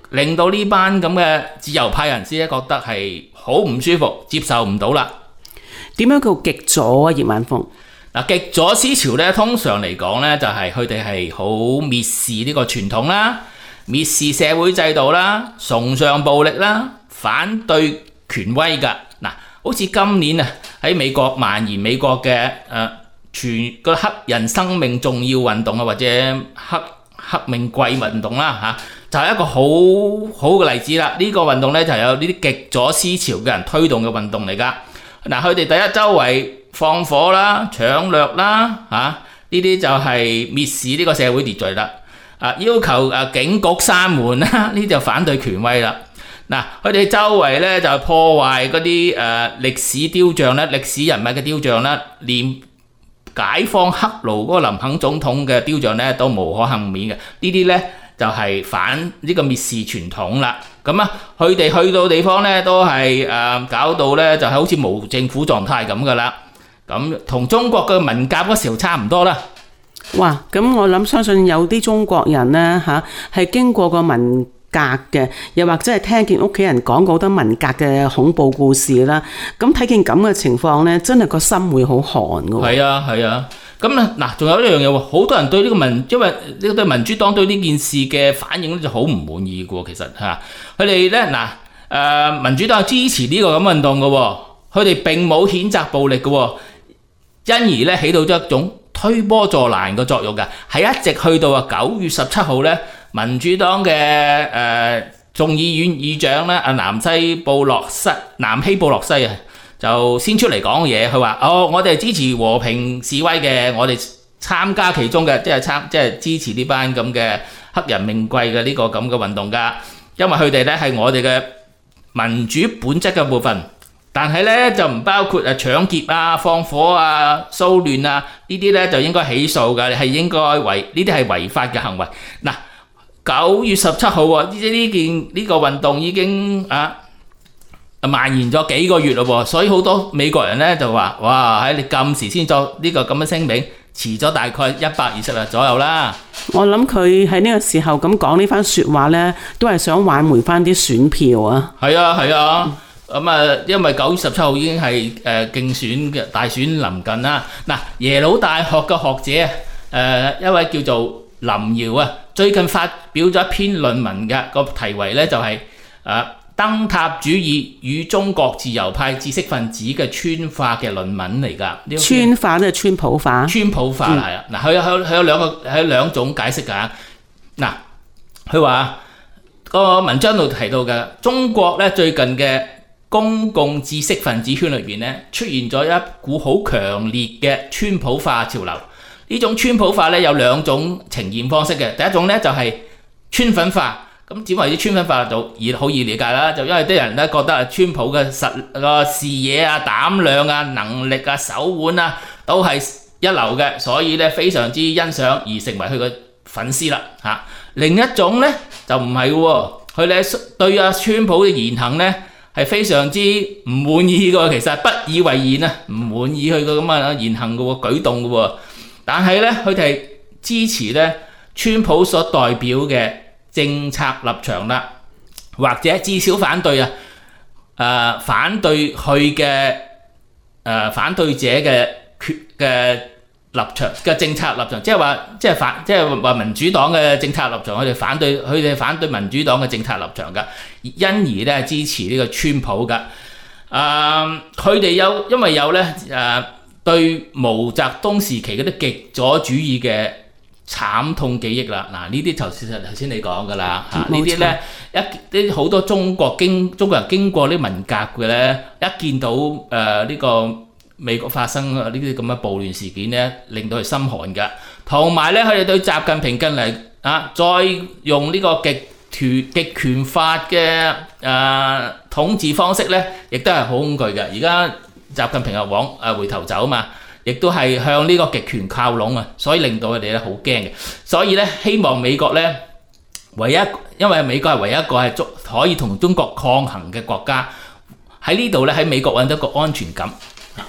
[SPEAKER 7] 令到呢班咁嘅自由派人士咧覺得係好唔舒服，接受唔到啦。
[SPEAKER 6] 點樣叫極左啊？葉晚風
[SPEAKER 7] 嗱，極左思潮咧，通常嚟講咧，就係佢哋係好蔑視呢個傳統啦，蔑視社會制度啦，崇尚暴力啦，反對權威㗎。嗱，好似今年啊喺美國蔓延美國嘅誒、呃、全個黑人生命重要運動啊，或者黑黑命貴運動啦嚇、啊，就係、是、一個好好嘅例子啦。呢、這個運動咧就係有呢啲極左思潮嘅人推動嘅運動嚟㗎。嗱，佢哋第一周圍放火啦、搶掠啦，嚇呢啲就係蔑視呢個社會秩序啦。啊，要求啊警局閂門啦，呢啲就反對權威啦。嗱，佢哋周圍咧就破壞嗰啲誒歷史雕像咧、歷史人物嘅雕像啦，連解放黑奴嗰個林肯總統嘅雕像咧都無可幸免嘅。呢啲咧就係反呢個蔑視傳統啦。咁啊，佢哋去到地方咧都係誒搞到咧就係好似無政府狀態咁噶啦。咁同中國嘅文革嗰時候差唔多啦。
[SPEAKER 6] 哇！咁我諗相信有啲中國人咧嚇係經過個文革嘅，又或者係聽見屋企人講過好多文革嘅恐怖故事啦。咁睇見咁嘅情況咧，真係個心會好寒㗎喎。係
[SPEAKER 7] 啊係啊。咁啊嗱，仲有一樣嘢喎，好多人對呢個民，因為呢個對民主黨對呢件事嘅反應咧就好唔滿意嘅喎。其實嚇，佢哋咧嗱誒民主黨係支持呢個咁運動嘅喎，佢哋並冇譴責暴力嘅喎，因而咧起到咗一種推波助瀾嘅作用㗎，係一直去到啊九月十七號咧，民主黨嘅誒、呃、眾議院議長咧，阿南西布洛西南希布洛西啊，就先出嚟講嘢，佢話：哦，我哋係支持和平示威嘅，我哋參加其中嘅，即係參即係支持呢班咁嘅黑人命貴嘅呢個咁嘅運動㗎，因為佢哋咧係我哋嘅民主本質嘅部分。但係咧就唔包括誒搶劫啊、放火啊、騷亂啊呢啲咧就應該起訴㗎，係應該違呢啲係違法嘅行為。嗱，九月十七號喎，呢呢件呢個運動已經啊蔓延咗幾個月咯喎，所以好多美國人咧就話：哇，喺你咁時先作呢個咁嘅聲明，遲咗大概一百二十日左右啦。
[SPEAKER 6] 我諗佢喺呢個時候咁講呢番説話咧，都係想挽回翻啲選票啊。
[SPEAKER 7] 係啊，係啊。咁啊，因為九月十七號已經係誒、呃、競選嘅大選臨近啦。嗱，耶魯大學嘅學者誒、呃、一位叫做林瑤啊，最近發表咗一篇論文嘅，個題為咧就係、是、誒、呃、燈塔主義與中國自由派知識分子嘅川化嘅論文嚟㗎。
[SPEAKER 6] 川化即係川普化。川
[SPEAKER 7] 普化係啊，嗱佢有佢有兩個係兩種解釋㗎。嗱，佢話個文章度提到嘅中國咧最近嘅公共知識分子圈裏邊咧出現咗一股好強烈嘅川普化潮流。呢種川普化咧有兩種呈現方式嘅。第一種咧就係川粉化。咁點為之川粉化就易好易理解啦。就因為啲人咧覺得啊川普嘅實個視野啊、膽量啊、能力啊、手腕啊都係一流嘅，所以咧非常之欣賞而成為佢嘅粉絲啦嚇。另一種咧就唔係喎，佢咧對阿川普嘅言行咧係非常之唔滿意嘅，其實不以為然啊，唔滿意佢嘅咁嘅言行嘅喎、舉動嘅喎。但係咧，佢哋係支持咧川普所代表嘅政策立場啦，或者至少反對啊，誒、呃、反對佢嘅誒反對者嘅決嘅立場嘅政策立場，即係話即係反即係話民主黨嘅政策立場，佢哋反對佢哋反對民主黨嘅政策立場㗎，因而咧支持呢個川普㗎。誒、呃，佢哋有因為有咧誒、呃、對毛澤東時期嗰啲極左主義嘅慘痛記憶啦。嗱，呢啲就係頭先你講㗎啦嚇，呢啲咧一啲好多中國經中國人經過啲文革嘅咧，一見到誒呢、呃這個美國發生呢啲咁嘅暴亂事件咧，令到佢心寒㗎。同埋咧，佢哋對習近平近嚟啊，再用呢個極權極權法嘅誒、呃、統治方式咧，亦都係好恐懼嘅。而家習近平又往誒回頭走嘛，亦都係向呢個極權靠攏啊，所以令到佢哋咧好驚嘅。所以咧，希望美國咧，唯一因為美國係唯一一個係中可以同中國抗衡嘅國家，喺呢度咧喺美國揾到一個安全感。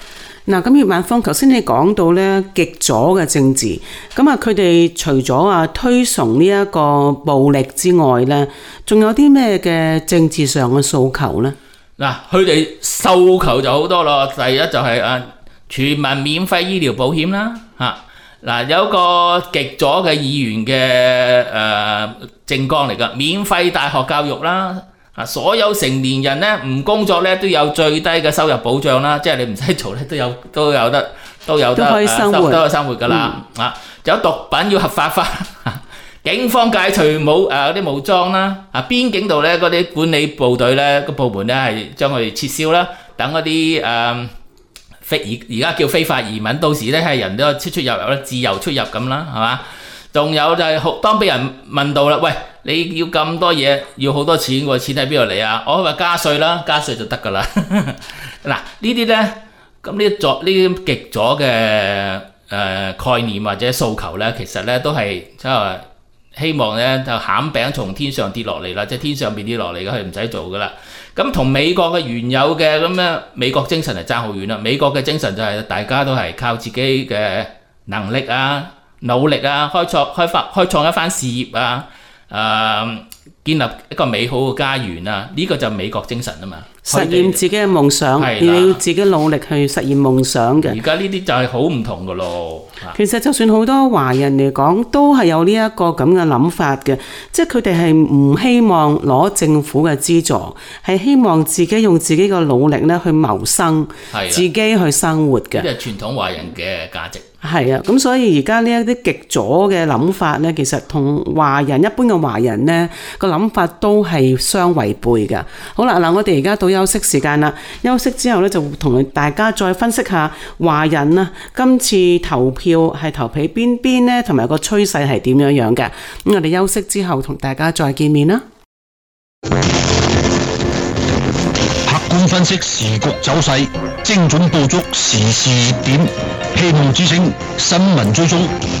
[SPEAKER 6] 嗱，咁葉萬峰，頭先你講到咧極左嘅政治，咁啊佢哋除咗啊推崇呢一個暴力之外咧，仲有啲咩嘅政治上嘅訴求咧？
[SPEAKER 7] 嗱，佢哋訴求就好多咯。第一就係啊全民免費醫療保險啦，嚇嗱有個極左嘅議員嘅誒政綱嚟㗎，免費大學教育啦。啊！所有成年人咧唔工作咧都有最低嘅收入保障啦，即係你唔使做咧都有都有得都有得
[SPEAKER 6] 都可以生活，
[SPEAKER 7] 都有生活㗎啦。嗯、啊，仲有毒品要合法化，警方解除武誒嗰啲武裝啦。啊，邊境度咧嗰啲管理部隊咧個部門咧係將佢哋撤銷啦，等嗰啲誒非而而家叫非法移民，到時咧係人都出出入入自由出入咁啦，係嘛？仲有就係好當俾人問到啦，喂！你要咁多嘢，要好多錢喎，錢喺邊度嚟啊？我話加稅啦，加稅就得㗎啦。嗱，呢啲咧，咁呢啲左呢啲極左嘅誒、呃、概念或者訴求咧，其實咧都係即係希望咧就餡餅從天上跌落嚟啦，即係天上邊跌落嚟嘅，佢唔使做㗎啦。咁同美國嘅原有嘅咁樣美國精神係爭好遠啦。美國嘅精神就係大家都係靠自己嘅能力啊、努力啊，開創開發開創一番事業啊。誒、呃、建立一個美好嘅家園啊！呢、這個就係美國精神啊嘛，
[SPEAKER 6] 實現自己嘅夢想，你要自己努力去實現夢想嘅。
[SPEAKER 7] 而家呢啲就係好唔同㗎咯。
[SPEAKER 6] 其實就算好多華人嚟講，都係有呢一個咁嘅諗法嘅，即係佢哋係唔希望攞政府嘅資助，係希望自己用自己嘅努力咧去謀生，自己去生活嘅。
[SPEAKER 7] 呢係傳統華人嘅價值。
[SPEAKER 6] 係啊，咁所以而家呢一啲極左嘅諗法咧，其實同華人一般嘅華人咧個諗法都係相違背㗎。好啦，嗱，我哋而家到休息時間啦，休息之後咧就同大家再分析下華人啊今次投票係投俾邊邊咧，同埋個趨勢係點樣樣嘅。咁我哋休息之後同大家再見面啦。
[SPEAKER 5] 客觀分析時局走勢，精準捕捉時事熱點，希望之聲新聞追蹤。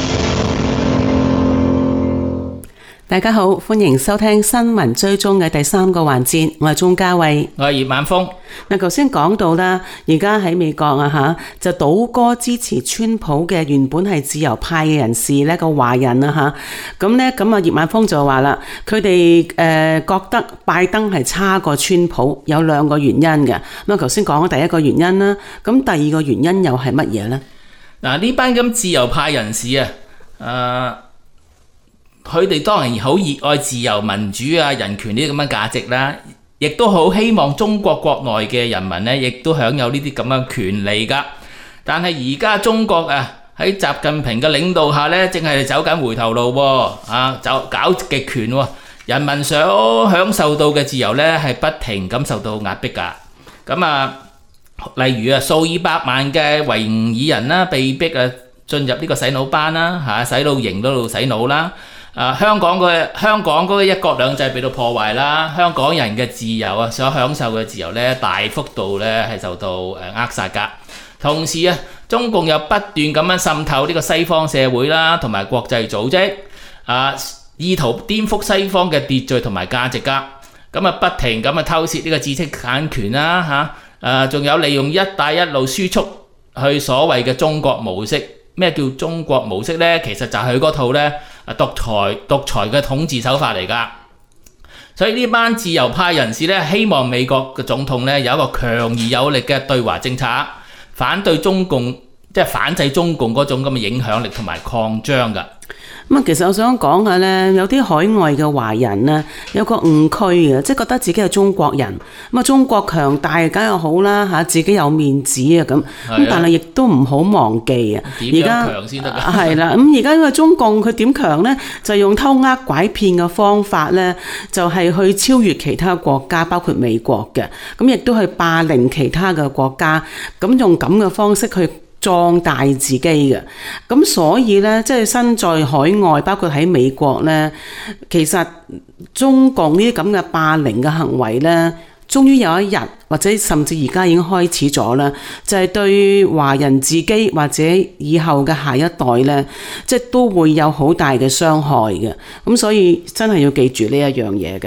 [SPEAKER 6] 大家好，歡迎收聽新聞追蹤嘅第三個環節，我係鍾嘉慧，
[SPEAKER 7] 我係葉晚風。
[SPEAKER 6] 嗱，頭先講到啦，而家喺美國啊吓，就倒戈支持川普嘅原本係自由派嘅人士呢個華人啊吓，咁咧咁啊葉晚風就話啦，佢哋誒覺得拜登係差過川普，有兩個原因嘅。咁啊頭先講咗第一個原因啦，咁第二個原因又係乜嘢呢？
[SPEAKER 7] 嗱，呢班咁自由派人士啊，誒、呃。佢哋當然好熱愛自由民主啊、人權呢啲咁嘅價值啦，亦都好希望中國國內嘅人民呢，亦都享有呢啲咁嘅權利㗎。但係而家中國啊，喺習近平嘅領導下呢，正係走緊回頭路喎，啊，走搞極權喎，人民所享受到嘅自由呢，係不停咁受到壓迫㗎。咁啊，例如啊，數以百萬嘅維吾爾人啦，被逼啊進入呢個洗腦班啦，嚇洗腦營嗰度洗腦啦。啊！香港嘅香港嗰個一國兩制被到破壞啦，香港人嘅自由啊，所享受嘅自由咧，大幅度咧係受到誒扼殺㗎。同時啊，中共又不斷咁樣滲透呢個西方社會啦，同埋國際組織啊，意圖顛覆西方嘅秩序同埋價值㗎。咁啊，不停咁啊偷竊呢個知識產權啦嚇，誒仲有利用一帶一路輸出去所謂嘅中國模式。咩叫中國模式呢？其實就係佢嗰套咧。獨裁獨裁嘅統治手法嚟㗎，所以呢班自由派人士咧，希望美國嘅總統咧有一個強而有力嘅對華政策，反對中共，即係反制中共嗰種咁嘅影響力同埋擴張㗎。
[SPEAKER 6] 咁啊，其實我想講下咧，有啲海外嘅華人咧，有個誤區嘅，即係覺得自己係中國人，咁啊中國強大梗係好啦嚇，自己有面子啊咁，咁但係亦都唔好忘記啊，
[SPEAKER 7] 點樣強先得㗎？
[SPEAKER 6] 係啦，咁而家因為中共佢點強咧，就用偷呃拐騙嘅方法咧，就係去超越其他國家，包括美國嘅，咁亦都係霸凌其他嘅國家，咁用咁嘅方式去壯大自己嘅，咁所以咧，即係身在海外，包括喺美國咧，其實中共呢啲咁嘅霸凌嘅行為咧，終於有一日，或者甚至而家已經開始咗啦，就係對華人自己或者以後嘅下一代咧，即係都會有好大嘅傷害嘅。咁所以真係要記住呢一樣嘢嘅。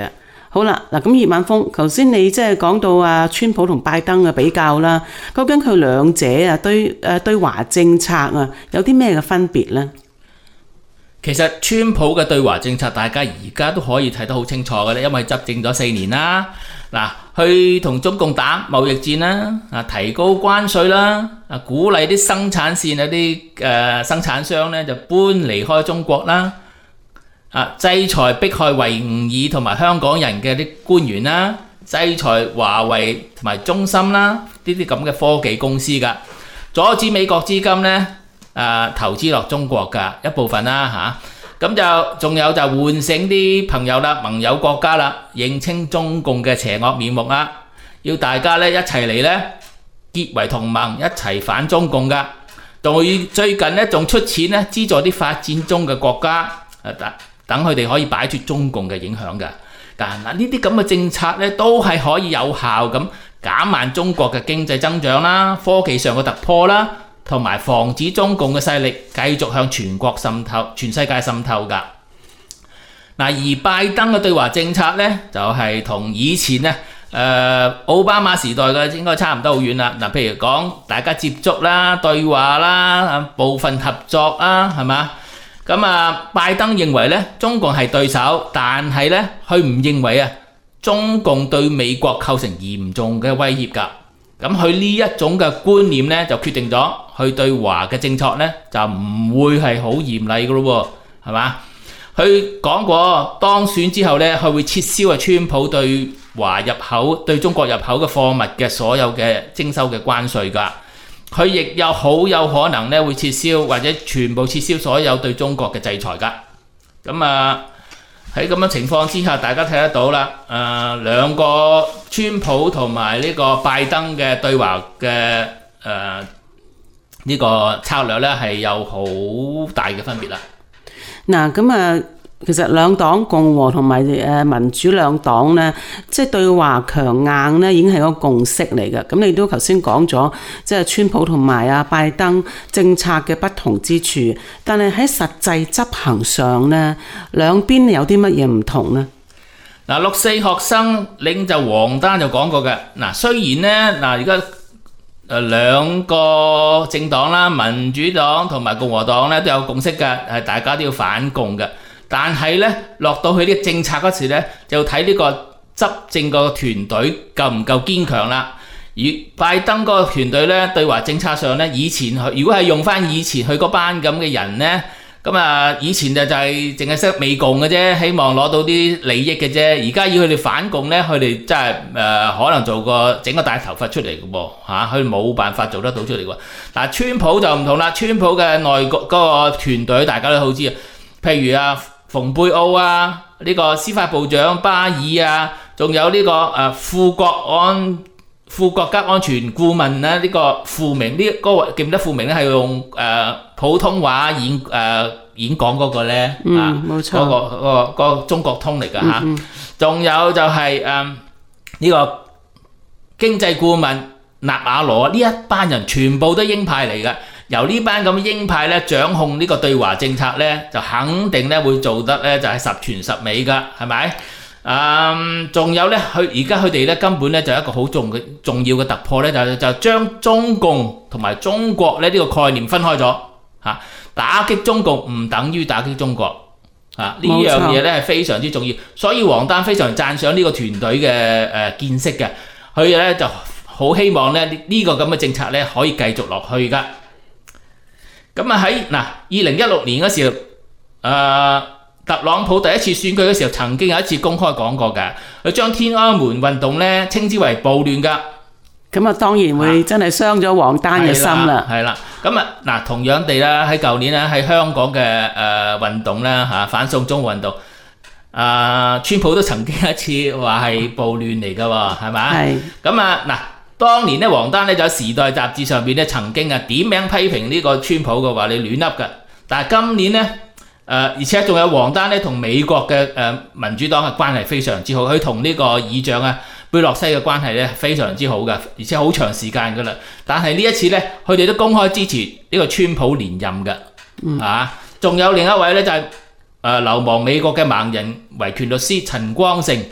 [SPEAKER 6] 好啦，嗱咁葉晚風，頭先你即係講到啊，川普同拜登嘅比較啦，究竟佢兩者啊對誒對華政策啊有啲咩嘅分別呢？
[SPEAKER 7] 其實川普嘅對華政策，大家而家都可以睇得好清楚嘅咧，因為執政咗四年啦。嗱，去同中共打貿易戰啦，啊提高關稅啦，啊鼓勵啲生產線嗰啲誒生產商咧就搬離開中國啦。啊！制裁迫害維吾爾同埋香港人嘅啲官員啦，制裁華為同埋中芯啦，呢啲咁嘅科技公司㗎，阻止美國資金咧誒投資落中國㗎一部分啦嚇，咁就仲有就喚醒啲朋友啦、盟友國家啦，認清中共嘅邪惡面目啦，要大家咧一齊嚟咧結為同盟，一齊反中共㗎。仲最近咧仲出錢咧資助啲發展中嘅國家誒得。等佢哋可以擺脫中共嘅影響㗎，但嗱呢啲咁嘅政策咧，都係可以有效咁減慢中國嘅經濟增長啦、科技上嘅突破啦，同埋防止中共嘅勢力繼續向全國滲透、全世界滲透㗎。嗱，而拜登嘅對華政策咧，就係同以前咧誒奧巴馬時代嘅應該差唔多好遠啦。嗱，譬如講大家接觸啦、對話啦、部分合作啦，係嘛？咁啊，拜登認為咧，中共係對手，但係咧，佢唔認為啊，中共對美國構成嚴重嘅威脅㗎。咁佢呢一種嘅觀念咧，就決定咗佢對華嘅政策咧，就唔會係好嚴厲㗎咯喎，係嘛？佢講過當選之後咧，佢會撤銷啊川普對華入口、對中國入口嘅貨物嘅所有嘅徵收嘅關稅㗎。佢亦有好有可能咧會撤銷或者全部撤銷所有對中國嘅制裁㗎。咁啊喺咁樣情況之下，大家睇得到啦。誒、呃、兩個川普同埋呢個拜登嘅對華嘅誒呢個策略咧係有好大嘅分別啦。
[SPEAKER 6] 嗱咁啊，其實兩黨共和同埋誒民主兩黨咧，即係對華強硬咧，已經係一個共識嚟嘅。咁你都頭先講咗，即係川普同埋啊拜登政策嘅不同之處，但係喺實際執行上咧，兩邊有啲乜嘢唔同呢？
[SPEAKER 7] 嗱，六四學生領袖王丹就講過嘅。嗱，雖然咧，嗱而家誒兩個政黨啦，民主黨同埋共和黨咧都有共識嘅，係大家都要反共嘅。但係咧，落到去呢個政策嗰時咧，就睇呢個執政個團隊夠唔夠堅強啦。而拜登嗰個團隊咧，對華政策上咧，以前如果係用翻以前佢嗰班咁嘅人咧，咁啊以前就就係淨係識美共嘅啫，希望攞到啲利益嘅啫。而家要佢哋反共咧，佢哋真係誒、呃、可能做個整個大頭髮出嚟嘅噃嚇，佢冇辦法做得到出嚟喎。嗱，川普就唔同啦，川普嘅內閣嗰個團隊大家都好知啊，譬如啊。蓬佩奧啊，呢、這個司法部長巴爾啊，仲有呢、這個誒、呃、副國安副國家安全顧問咧，呢、這個傅明呢嗰個記唔得傅明咧係用誒、呃、普通話演誒、呃、演講嗰個咧，
[SPEAKER 6] 嗯，
[SPEAKER 7] 啊，
[SPEAKER 6] 冇錯，
[SPEAKER 7] 嗰、那個嗰、那個那個中國通嚟㗎嚇，仲、嗯嗯、有就係誒呢個經濟顧問納瓦羅呢一班人全部都鷹派嚟㗎。由呢班咁鷹派咧掌控呢個對華政策咧，就肯定咧會做得咧就係十全十美噶，係咪？嗯，仲有咧，佢而家佢哋咧根本咧就一個好重嘅重要嘅突破咧，就就將中共同埋中國咧呢個概念分開咗嚇。打擊中共唔等於打擊中國嚇，呢樣嘢咧係非常之重要。所以王丹非常讚賞呢個團隊嘅誒見識嘅，佢咧就好希望咧呢個咁嘅政策咧可以繼續落去噶。咁啊喺嗱二零一六年嗰時候，誒、呃、特朗普第一次選舉嘅時候，曾經有一次公開講過㗎，佢將天安門運動咧稱之為暴亂㗎。
[SPEAKER 6] 咁啊當然會真係傷咗王丹嘅心啦。係啦，
[SPEAKER 7] 咁啊嗱同樣地啦，喺舊年咧喺香港嘅誒、呃、運動咧嚇反送中運動，啊、呃、川普都曾經一次話係暴亂嚟㗎喎，係咪？係。咁啊嗱。當年咧，王丹咧就喺《時代》雜誌上邊咧曾經啊點名批評呢個川普嘅話你亂噏嘅。但係今年咧誒、呃，而且仲有王丹咧同美國嘅誒、呃、民主黨嘅關係非常之好，佢同呢個議長啊貝洛西嘅關係咧非常之好嘅，而且好長時間㗎啦。但係呢一次咧，佢哋都公開支持呢個川普連任嘅。嗯、啊，仲有另一位咧就係、是、誒、呃、流亡美國嘅盲人維權律師陳光誠。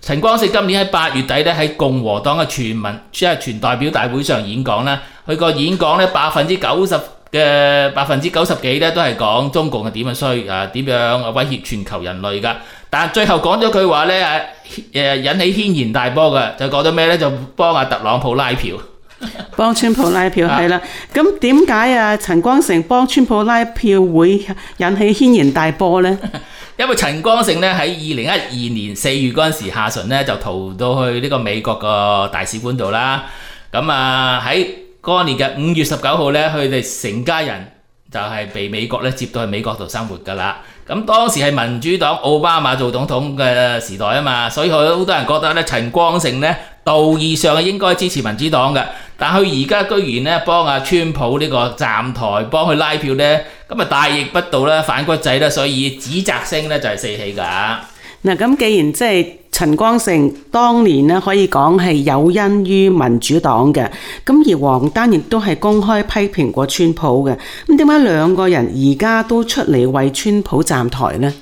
[SPEAKER 7] 陳光誠今年喺八月底咧喺共和黨嘅全民即係全代表大會上演講啦，佢個演講咧百分之九十嘅百分之九十幾咧都係講中共係點樣衰啊，點樣威脅全球人類㗎。但係最後講咗句話咧誒引起軒然大波嘅，就講到咩咧？就幫阿特朗普拉票。
[SPEAKER 6] 幫川普拉票係啦，咁點解啊陳光誠幫川普拉票會引起軒然大波呢？
[SPEAKER 7] 因為陳光誠咧喺二零一二年四月嗰陣時下旬咧就逃到去呢個美國個大使館度啦。咁啊喺嗰年嘅五月十九號咧，佢哋成家人就係被美國咧接到去美國度生活噶啦。咁當時係民主黨奧巴馬做總統嘅時代啊嘛，所以好多人覺得咧陳光誠咧道義上係應該支持民主黨嘅，但佢而家居然咧幫阿川普呢個站台幫佢拉票咧，咁啊大逆不道啦，反骨仔啦，所以指責聲咧就係四起㗎。
[SPEAKER 6] 嗱，咁既然即係陳光誠當年咧可以講係有恩於民主黨嘅，咁而王丹亦都係公開批評過川普嘅，咁點解兩個人而家都出嚟為川普站台呢？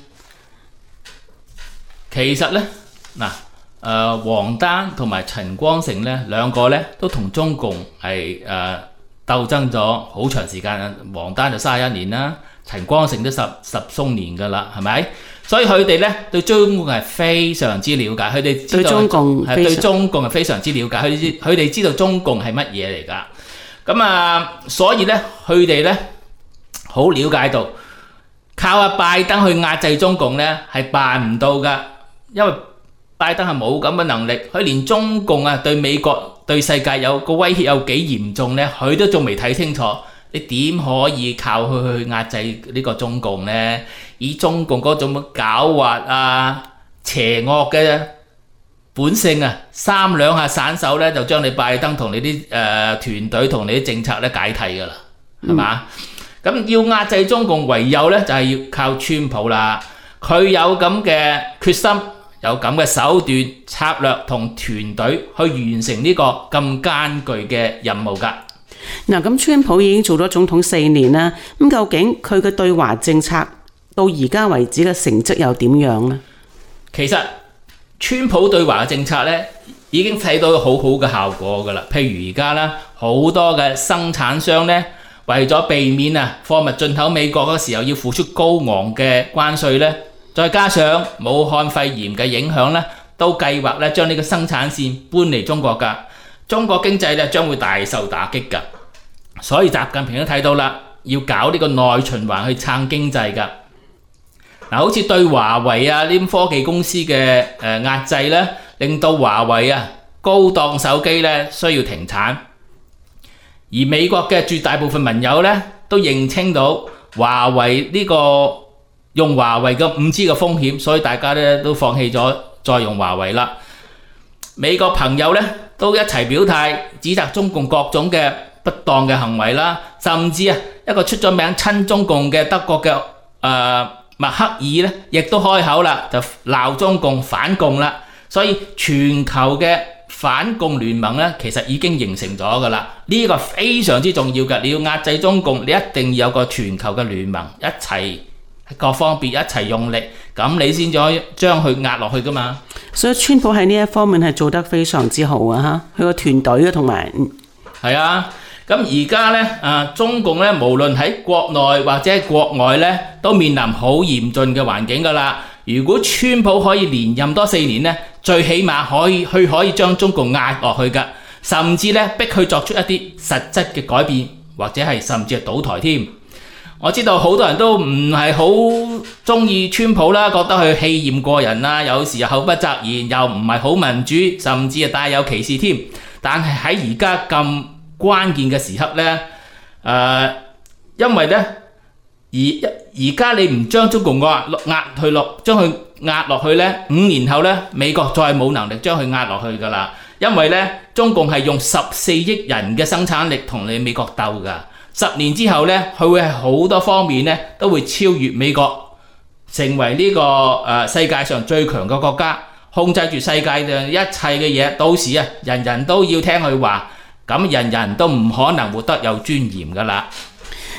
[SPEAKER 7] 其實咧嗱。誒、呃、王丹同埋陳光誠咧兩個咧都同中共係誒、呃、鬥爭咗好長時間，王丹就三十一年啦，陳光誠都十十鬆年㗎啦，係咪？所以佢哋咧對中共係非常之了解，佢哋知道對中共係對中共係非常之了解，佢哋佢哋知道中共係乜嘢嚟㗎。咁啊，所以咧佢哋咧好了解到靠阿拜登去壓制中共咧係辦唔到㗎，因為拜登係冇咁嘅能力，佢連中共啊對美國對世界有個威脅有幾嚴重呢？佢都仲未睇清楚。你點可以靠佢去壓制呢個中共呢？以中共嗰種狡猾啊、邪惡嘅本性啊，三兩下散手咧，就將你拜登同你啲誒、呃、團隊同你啲政策咧解體㗎啦，係嘛？咁、嗯、要壓制中共，唯有咧就係、是、要靠川普啦。佢有咁嘅決心。有咁嘅手段、策略同團隊去完成呢個咁艱巨嘅任務㗎。
[SPEAKER 6] 嗱，咁川普已經做咗總統四年啦，咁究竟佢嘅對華政策到而家為止嘅成績又點樣呢？
[SPEAKER 7] 其實川普對華嘅政策咧已經睇到好好嘅效果㗎啦。譬如而家咧，好多嘅生產商咧，為咗避免啊貨物進口美國嘅時候要付出高昂嘅關稅咧。再加上武漢肺炎嘅影響咧，都計劃咧將呢個生產線搬嚟中國㗎。中國經濟咧將會大受打擊㗎。所以習近平都睇到啦，要搞呢個內循環去撐經濟㗎。嗱，好似對華為啊呢啲科技公司嘅誒壓制咧，令到華為啊高檔手機咧需要停產。而美國嘅絕大部分民友咧都認清到華為呢個用華為嘅五 G 嘅風險，所以大家咧都放棄咗再用華為啦。美國朋友咧都一齊表態，指責中共各種嘅不當嘅行為啦，甚至啊一個出咗名親中共嘅德國嘅誒、呃、默克爾咧，亦都開口啦，就鬧中共反共啦。所以全球嘅反共聯盟咧，其實已經形成咗噶啦。呢、這個非常之重要嘅，你要壓制中共，你一定要有個全球嘅聯盟一齊。各方面一齊用力，咁你先至可以將佢壓落去噶嘛。
[SPEAKER 6] 所以川普喺呢一方面係做得非常之好啊！嚇，佢個團隊啊，同埋
[SPEAKER 7] 係啊。咁而家咧啊，中共咧無論喺國內或者喺國外咧，都面臨好嚴峻嘅環境噶啦。如果川普可以連任多四年咧，最起碼可以佢可以將中共壓落去噶，甚至咧逼佢作出一啲實質嘅改變，或者係甚至係倒台添。我知道好多人都唔係好中意川普啦，覺得佢氣焰過人啦，有時又口不擇言，又唔係好民主，甚至係帶有歧視添。但係喺而家咁關鍵嘅時刻呢，誒、呃，因為呢，而而家你唔將中共壓壓去落，將佢壓落去呢，五年後呢，美國再冇能力將佢壓落去㗎啦。因為呢，中共係用十四億人嘅生產力同你美國鬥㗎。十年之後咧，佢會係好多方面咧都會超越美國，成為呢、這個誒、呃、世界上最強嘅國家，控制住世界上一切嘅嘢。到時啊，人人都要聽佢話，咁人人都唔可能活得有尊嚴噶啦。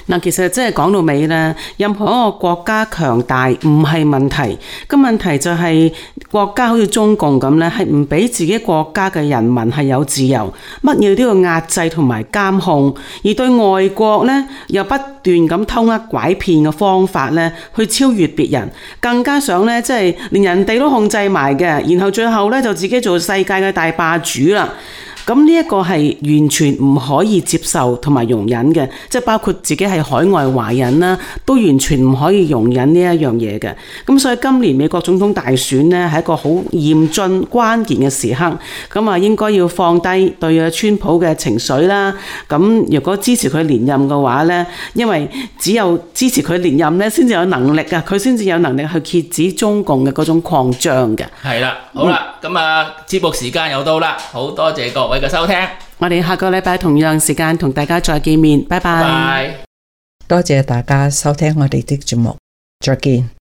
[SPEAKER 6] 嗱，其實真係講到尾咧，任何一個國家強大唔係問題，咁問題就係國家好似中共咁咧，係唔俾自己國家嘅人民係有自由，乜嘢都要壓制同埋監控，而對外國咧又不斷咁偷呃拐騙嘅方法咧，去超越別人，更加想咧即係連人哋都控制埋嘅，然後最後咧就自己做世界嘅大霸主啦。咁呢一個係完全唔可以接受同埋容忍嘅，即係包括自己係海外華人啦，都完全唔可以容忍呢一樣嘢嘅。咁所以今年美國總統大選呢，係一個好嚴峻關鍵嘅時刻，咁啊應該要放低對阿川普嘅情緒啦。咁如果支持佢連任嘅話呢，因為只有支持佢連任呢，先至有能力啊，佢先至有能力去遏止中共嘅嗰種擴張嘅。
[SPEAKER 7] 係啦，好啦，咁啊節目時間又到啦，好多謝各位嘅收聽，
[SPEAKER 6] 我哋下個禮拜同樣時間同大家再見面，拜拜。
[SPEAKER 2] 多謝大家收聽我哋的節目，再見。